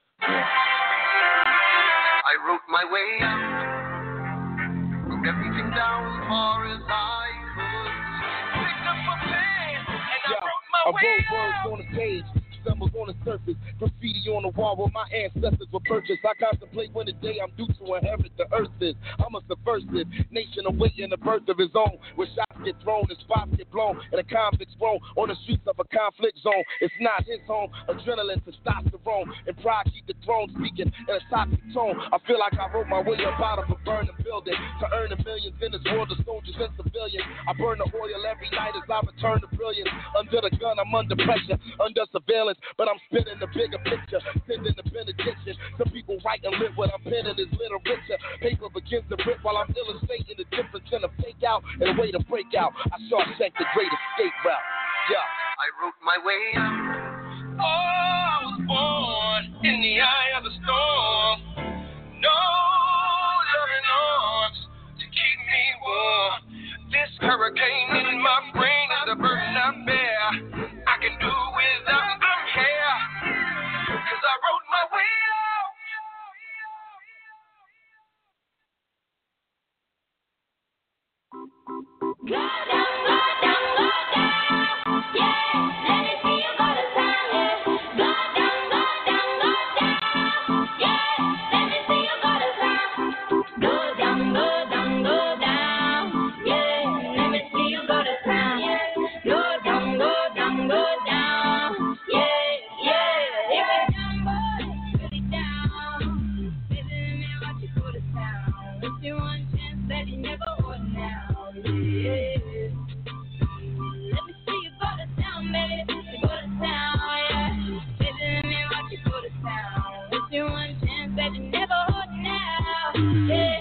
I wrote my way out, wrote everything down far as I could. Picked up a pen, and I Yo, wrote my I way wrote words out. on the page. Symbols on the surface, graffiti on the wall where my ancestors were purchased. I contemplate when the day I'm due to inherit the earth is. I'm a subversive nation awaiting the birth of his own, where shots get thrown and spots get blown, and a convict's thrown on the streets of a conflict zone. It's not his home. Adrenaline, testosterone, and pride keep the throne speaking in a toxic tone. I feel like I wrote my way up out of a burning building to earn the millions in this world of soldiers and civilians. I burn the oil every night as I return to brilliance. Under the gun, I'm under pressure, under surveillance. But I'm spinning the bigger picture, sending the benediction. Some people write and live what I'm penning is literature. Paper begins to rip while I'm illustrating the difference in a fake out and a way to break out. I Shawshank the great escape route. Yeah. I wrote my way out. Oh, I was born in the eye of the storm. No loving arms to keep me warm. This hurricane in my brain is a burden I bear. I can do without. I'm here, 'cause I wrote my way out. Go down, go down, go down. Yeah, let me see you go to town. Yeah. Go down, go down, go down. Yeah, let me see you go to town. Go down, go down, go down. Yeah, let me see you go to town. Yeah. Go down, go down, go down. Yeah, yeah, if it's down, boy, really down. Baby, let me watch you go to town. If you want a chance, that you never would now. Yeah. Let me see you go to town, baby. You go to town, yeah. Baby, let me watch you go to town. If you want a chance, that you never would now. Yeah,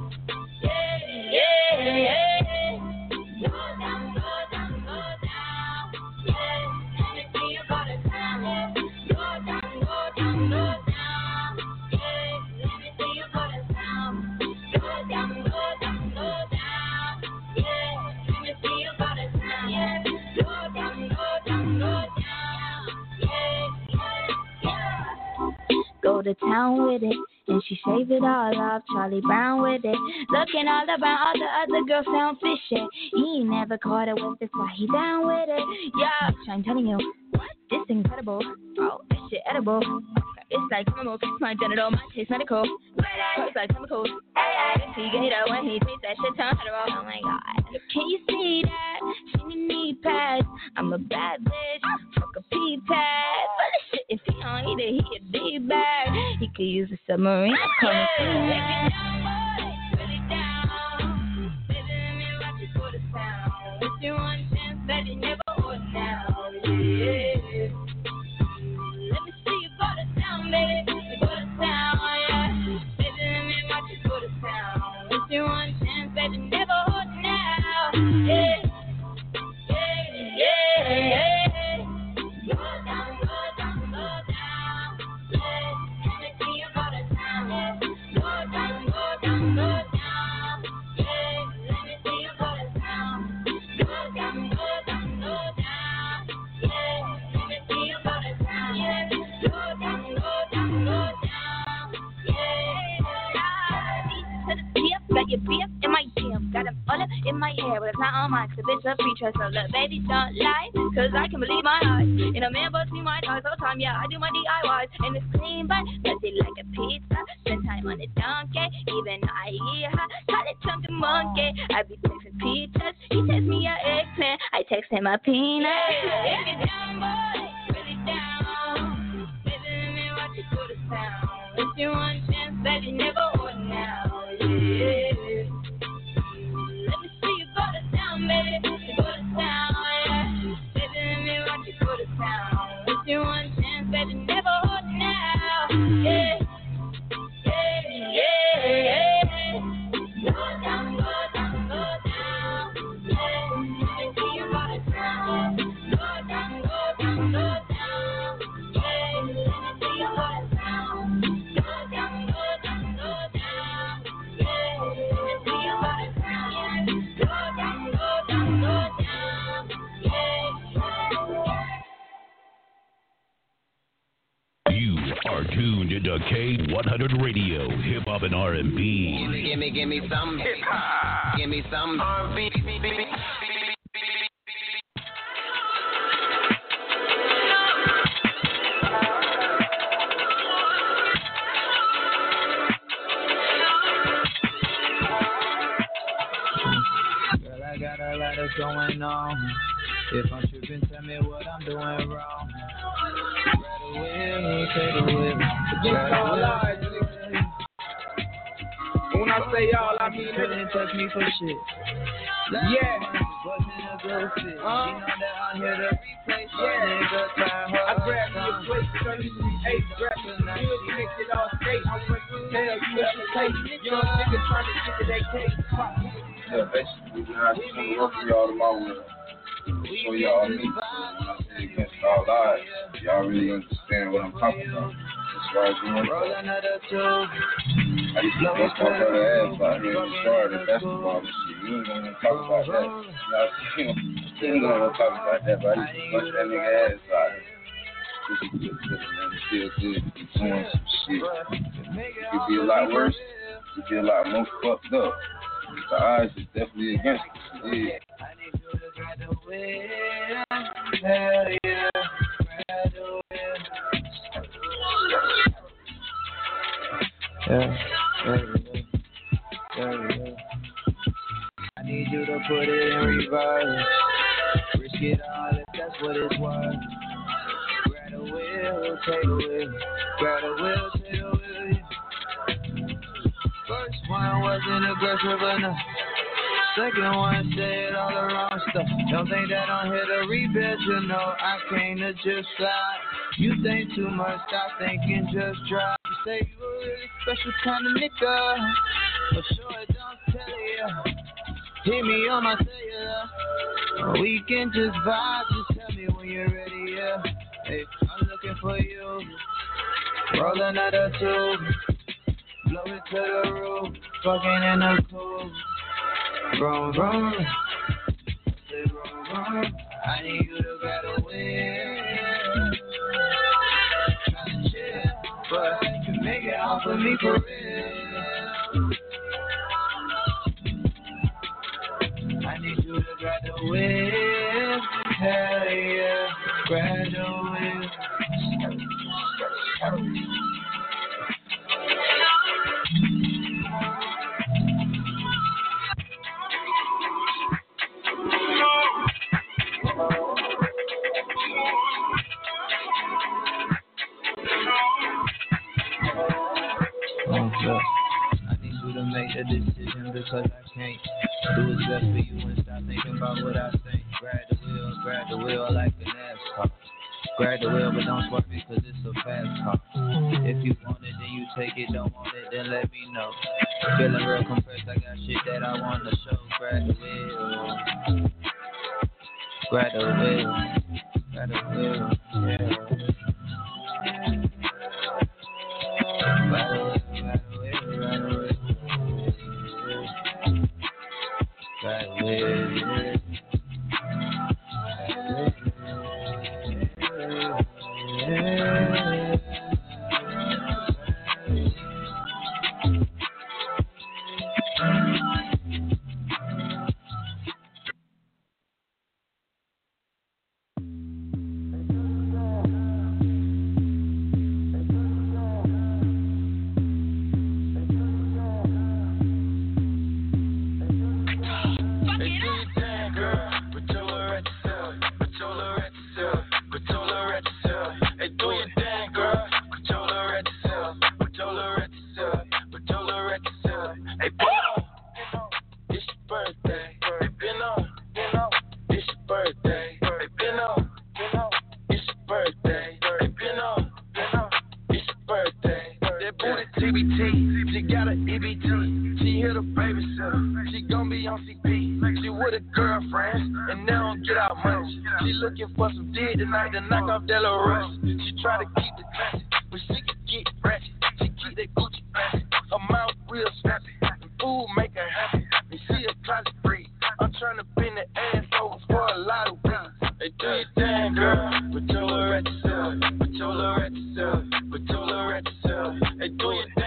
yeah, yeah, yeah. Go down, go down, go down. Yeah, let me see you go to town. Yeah. Go down, go down, go down. Yeah, let me see you go to town. Go down, go down, go down. Yeah, let me see you go to town. Yeah, go down, go down, go down. Yeah, yeah, yeah. Go to town with it. And she shaved it all off, Charlie Brown with it. Looking all around, all the other girls sound fishy. He ain't never caught it with this, why he down with it. Yeah, I'm telling you, what? This incredible. Oh, this shit edible. It's like chemicals, my genital, my taste medical. It's like chemicals. This he get it when he tastes that shit sound federal. Oh my god, can you see that? She need knee pads. I'm a bad bitch, fuck a pee pad. But this shit, if he don't eat it, he a D-bag. He could use a submarine. Come and see me. Really down. Baby, let me watch you go to town. If you want a chance, that you never would now. Yeah. Let me see you go to town, baby. You go to town, yeah. Baby, let me watch you go to town. If you want a chance, that you never would now. Yeah. Yeah, yeah, yeah. Go down, go down, go down. Yeah. Let me see you go to town. Yeah. Go down, go down, go down. Yeah. Let me see you go to town. Go down, go down, go down. Yeah. Let me see you go to town. Yeah. Go down, go down, go down. Yeah. To the tip, got your beef in my gym. Got them all up in my hair, but it's not on mine. Cause bitch, a free trust. So look, baby, don't lie. Cause I can believe my eyes. And a man between my thighs all the time. Yeah, I do my D I Ys. And it's clean, but messy like a pizza. Spend time on the donkey. Even though I hear her. Call it chunky monkey. I be texting pizzas. He text me a eggplant. I text him a peanut. If you're down, boy, really down. Baby, let me watch you go to town. If you want a chance, that you never would now. Yeah. Let me see you go to town, baby. You go to town, yeah. Baby, let me one hundred Radio, hip hop and R and B. Gimme, gimme, gimme some hip hop. Gimme some R and B. Girl, I got a lot of going on. If I'm tripping, tell me what I'm doing wrong. Grab the wheel, take the wheel. Grab the wheel. When I say y'all, I mean it. Didn't touch me for shit. Yeah. Wasn't a good fit. Uh, you know that I'm here to replace my yeah. nigga time. I grabbed me a plate, thirty-three eight, grabbed the wheel, mix it all straight. I'm ready to tell you hesitate. Young nigga trying to get to that case. Yeah, basically, I just want to welcome y'all to my world. Show y'all me. When I say against all odds, y'all really understand what I'm talking about. That's why I grew up. I used to bust my brother ass out here in the start of basketball and shit. You ain't gonna talk about that. You know, you ain't gonna talk about that, but I used to bust that nigga ass out here. This is good, good, man. It feels good to be doing some shit. It could be a lot worse. It could be a lot more fucked up. The odds is definitely against us. It is. Hell yeah, grab the wheel. Yeah, yeah, yeah, yeah. I need you to put it in reverse. Risk it all if that's what it's worth. Grab the wheel, take the wheel. Grab the wheel, take the wheel. First one wasn't aggressive enough. Second one said all the wrong stuff. Don't think that I'm here to rebuild, you know I came to just slide. You think too much, stop thinking, just drive. You say you a really special kind of nigga, but sure don't tell you. Hit me on my cellular, we can just vibe. Just tell me when you're ready, yeah. Hey, I'm looking for you. Rolling out a tube, blow it to the roof, fucking in the cool. Vroom, vroom. Say vroom, vroom. I need you to grab a wheel. Tryna chill, but you can make it off of me for real. I need you to grab the wheel. Hell yeah, grab the wheel. I need you to make a decision because I can't do what's best for you and stop thinking about what I think. Grab the wheel, grab the wheel like a NASCAR. Grab the wheel but don't swerve it cause it's a fast car. If you want it then you take it, don't want it then let me know. Feeling real compressed, I got shit that I want to show. Grab the wheel, grab the wheel, grab the wheel, yeah. Grab the wheel. Right way. Put your lure at yourself, put your lure at yourself. Hey, do your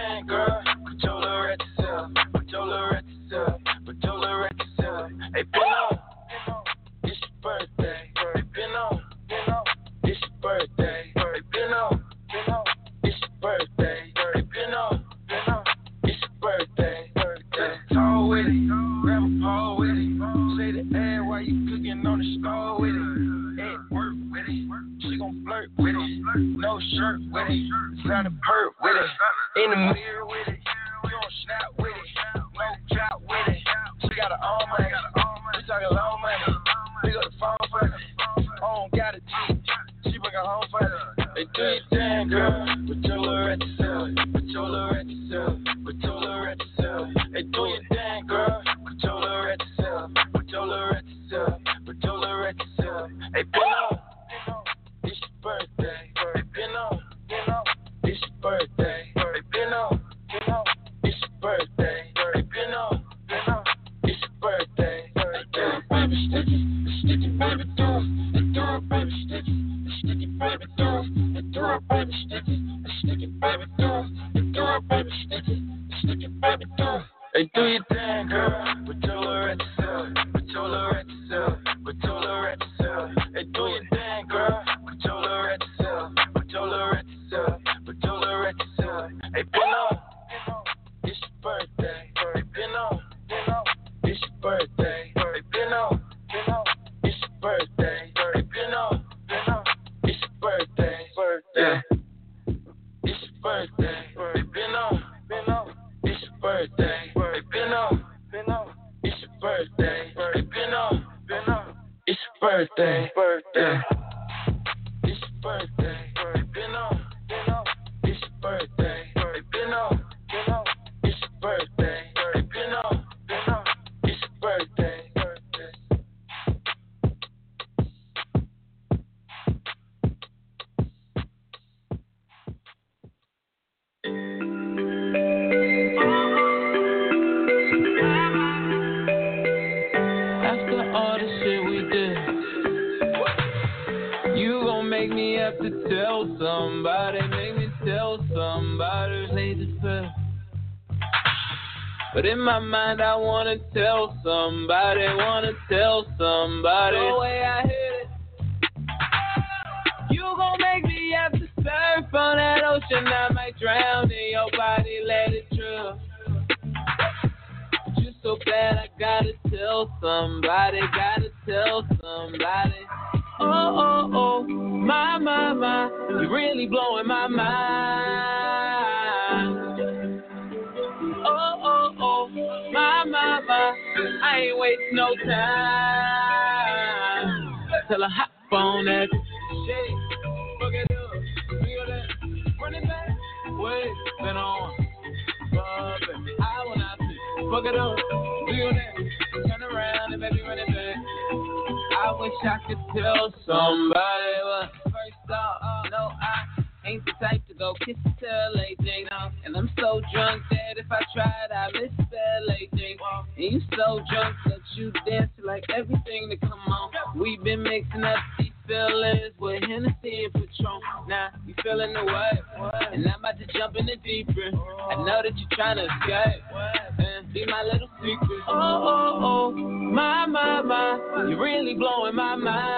Sound of perp with it. In the mirror with it. You don't snap with it. No drop with it. She got her own money. We talking low money. Pick up the phone for me. I don't got a G. She bring her home for me. They do your thing, girl. But your little rat yourself. But your little rat yourself. But your little rat yourself. They do your thing, girl. But your little rat yourself. But your little rat yourself. But your little rat yourself. Hey, been up. It's your birthday. Hey, been up. It's your birthday. Hey, been up. It's your birthday. Hey, been up. It's your birthday. Baby stitches, sticky baby doors, and do it baby stitches, sticky baby doors, and do it baby stitches, sticky baby doors, and do it baby stitches, sticky baby doors. Hey, do your thing, girl. Put your little rat yourself. Put your little rat yourself. Put your little rat yourself. Hey, do your thing, girl. Put your little rat yourself. Put your little rat yourself. Put your little rat yourself. Hey, been up. It's your birthday. Hey, been up. It's your birthday. Hey, been up. It's your birthday. Hey, been up. It's your birthday. Birthday. It's your birthday. Hey, been up. It's your birthday. Hey, been up. It's your birthday. Hey, been up. It's your birthday. Birthday. It's your birthday. Hey, been up. It's your birthday. Hey, been up. It's your birthday. Hey, been up. It's your birthday. After all the shit we did, you gon' make me have to tell somebody, make me tell somebody later first. But in my mind I wanna tell somebody, wanna tell somebody. The way I hit it, you gon' make me have to surf on that ocean. I might drown in your body, let it drill. But you so bad I gotta tell somebody, gotta tell somebody. Oh, oh, oh, my, my, my, you're really blowing my mind. Oh, oh, oh, my, my, my, I ain't wasting no time. Tell her hop on that shit, fuck it up, feel that, run it back, wait, been on, bumpin', I wanna see, fuck it up, feel that, turn around and baby run it back. I wish I could tell somebody, but first off, no, I ain't the type to go kiss and tell anything, no. And I'm so drunk that if I tried, I misspell anything. And you so drunk that you dance like everything to come on. We've been mixing up these feelings with Hennessy and Patron. Now you feeling the way, and I'm about to jump in the deep end. I know that you're trying to escape and be my little secret. Oh, oh, oh, my, my, my, you're really blowing my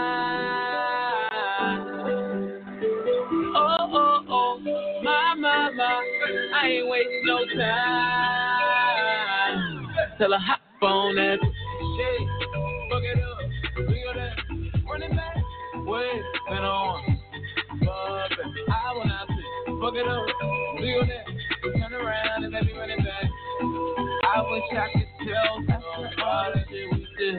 mind. Oh, oh, oh, my, my, my, I ain't wasting no time. Tell her hop on that shit, fuck it up, feel that, run it back, wait, been on, bumpin', I wanna see, fuck it up, feel that, turn around and let me run it back. I wish I could tell all the shit we did.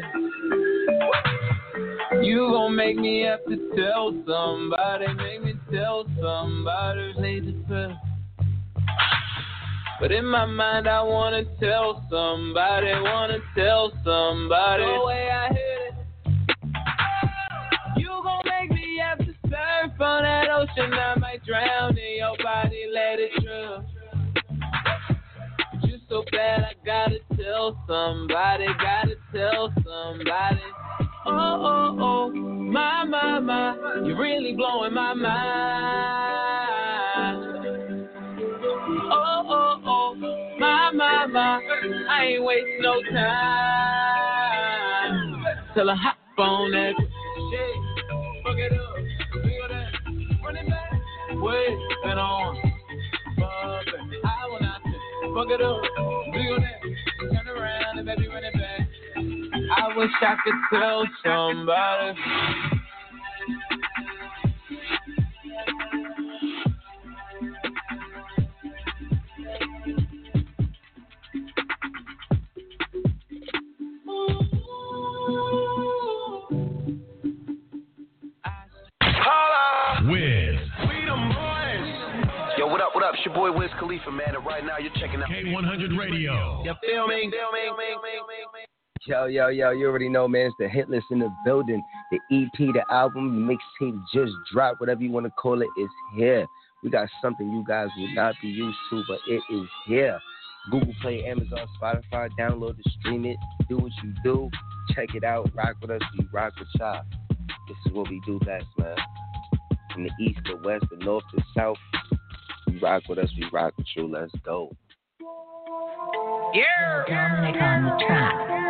You gon' make me have to tell somebody, make me tell somebody later first. But in my mind I wanna tell somebody, wanna tell somebody. The way I hit it, you gon' make me have to surf on that ocean. I might drown in your body, let it drill. But you so bad I gotta tell somebody, gotta tell somebody. Oh, oh, oh, my, my, my, you're really blowing my mind. Oh, oh, oh, my, my, my, I ain't wasting no time. Tell her hop on that shit, fuck it up, feel that, run it back, wait, been on, bumpin', I wanna see, fuck it up, feel that, turn around and baby run it back. I wish I could tell somebody. Wiz Khalifa, man, and right now you're checking out K one hundred Radio. You feel me? Yo, yo, yo, you already know, man. It's the hit list in the building. The E P, the album, the mixtape just dropped. Whatever you want to call it, is here. We got something you guys would not be used to, but it is here. Google Play, Amazon, Spotify. Download it, stream it. Do what you do. Check it out. Rock with us. We rock with y'all. This is what we do best, man. From the east to west, the north to south. You rock with us, we rock with you. Let's go. Yeah. Dominic on the track.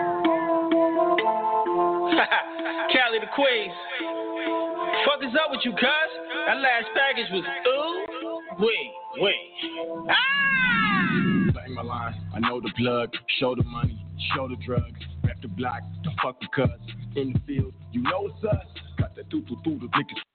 Cali the Queens. Fuck is up with you, cuz? That last package was ooh, wait, wait. Ah! Say my line. I know the plug. Show the money. Show the drugs. Rap the block. The fuck the cuz. In the field. You know it's us. Got that doo doo doo. The niggas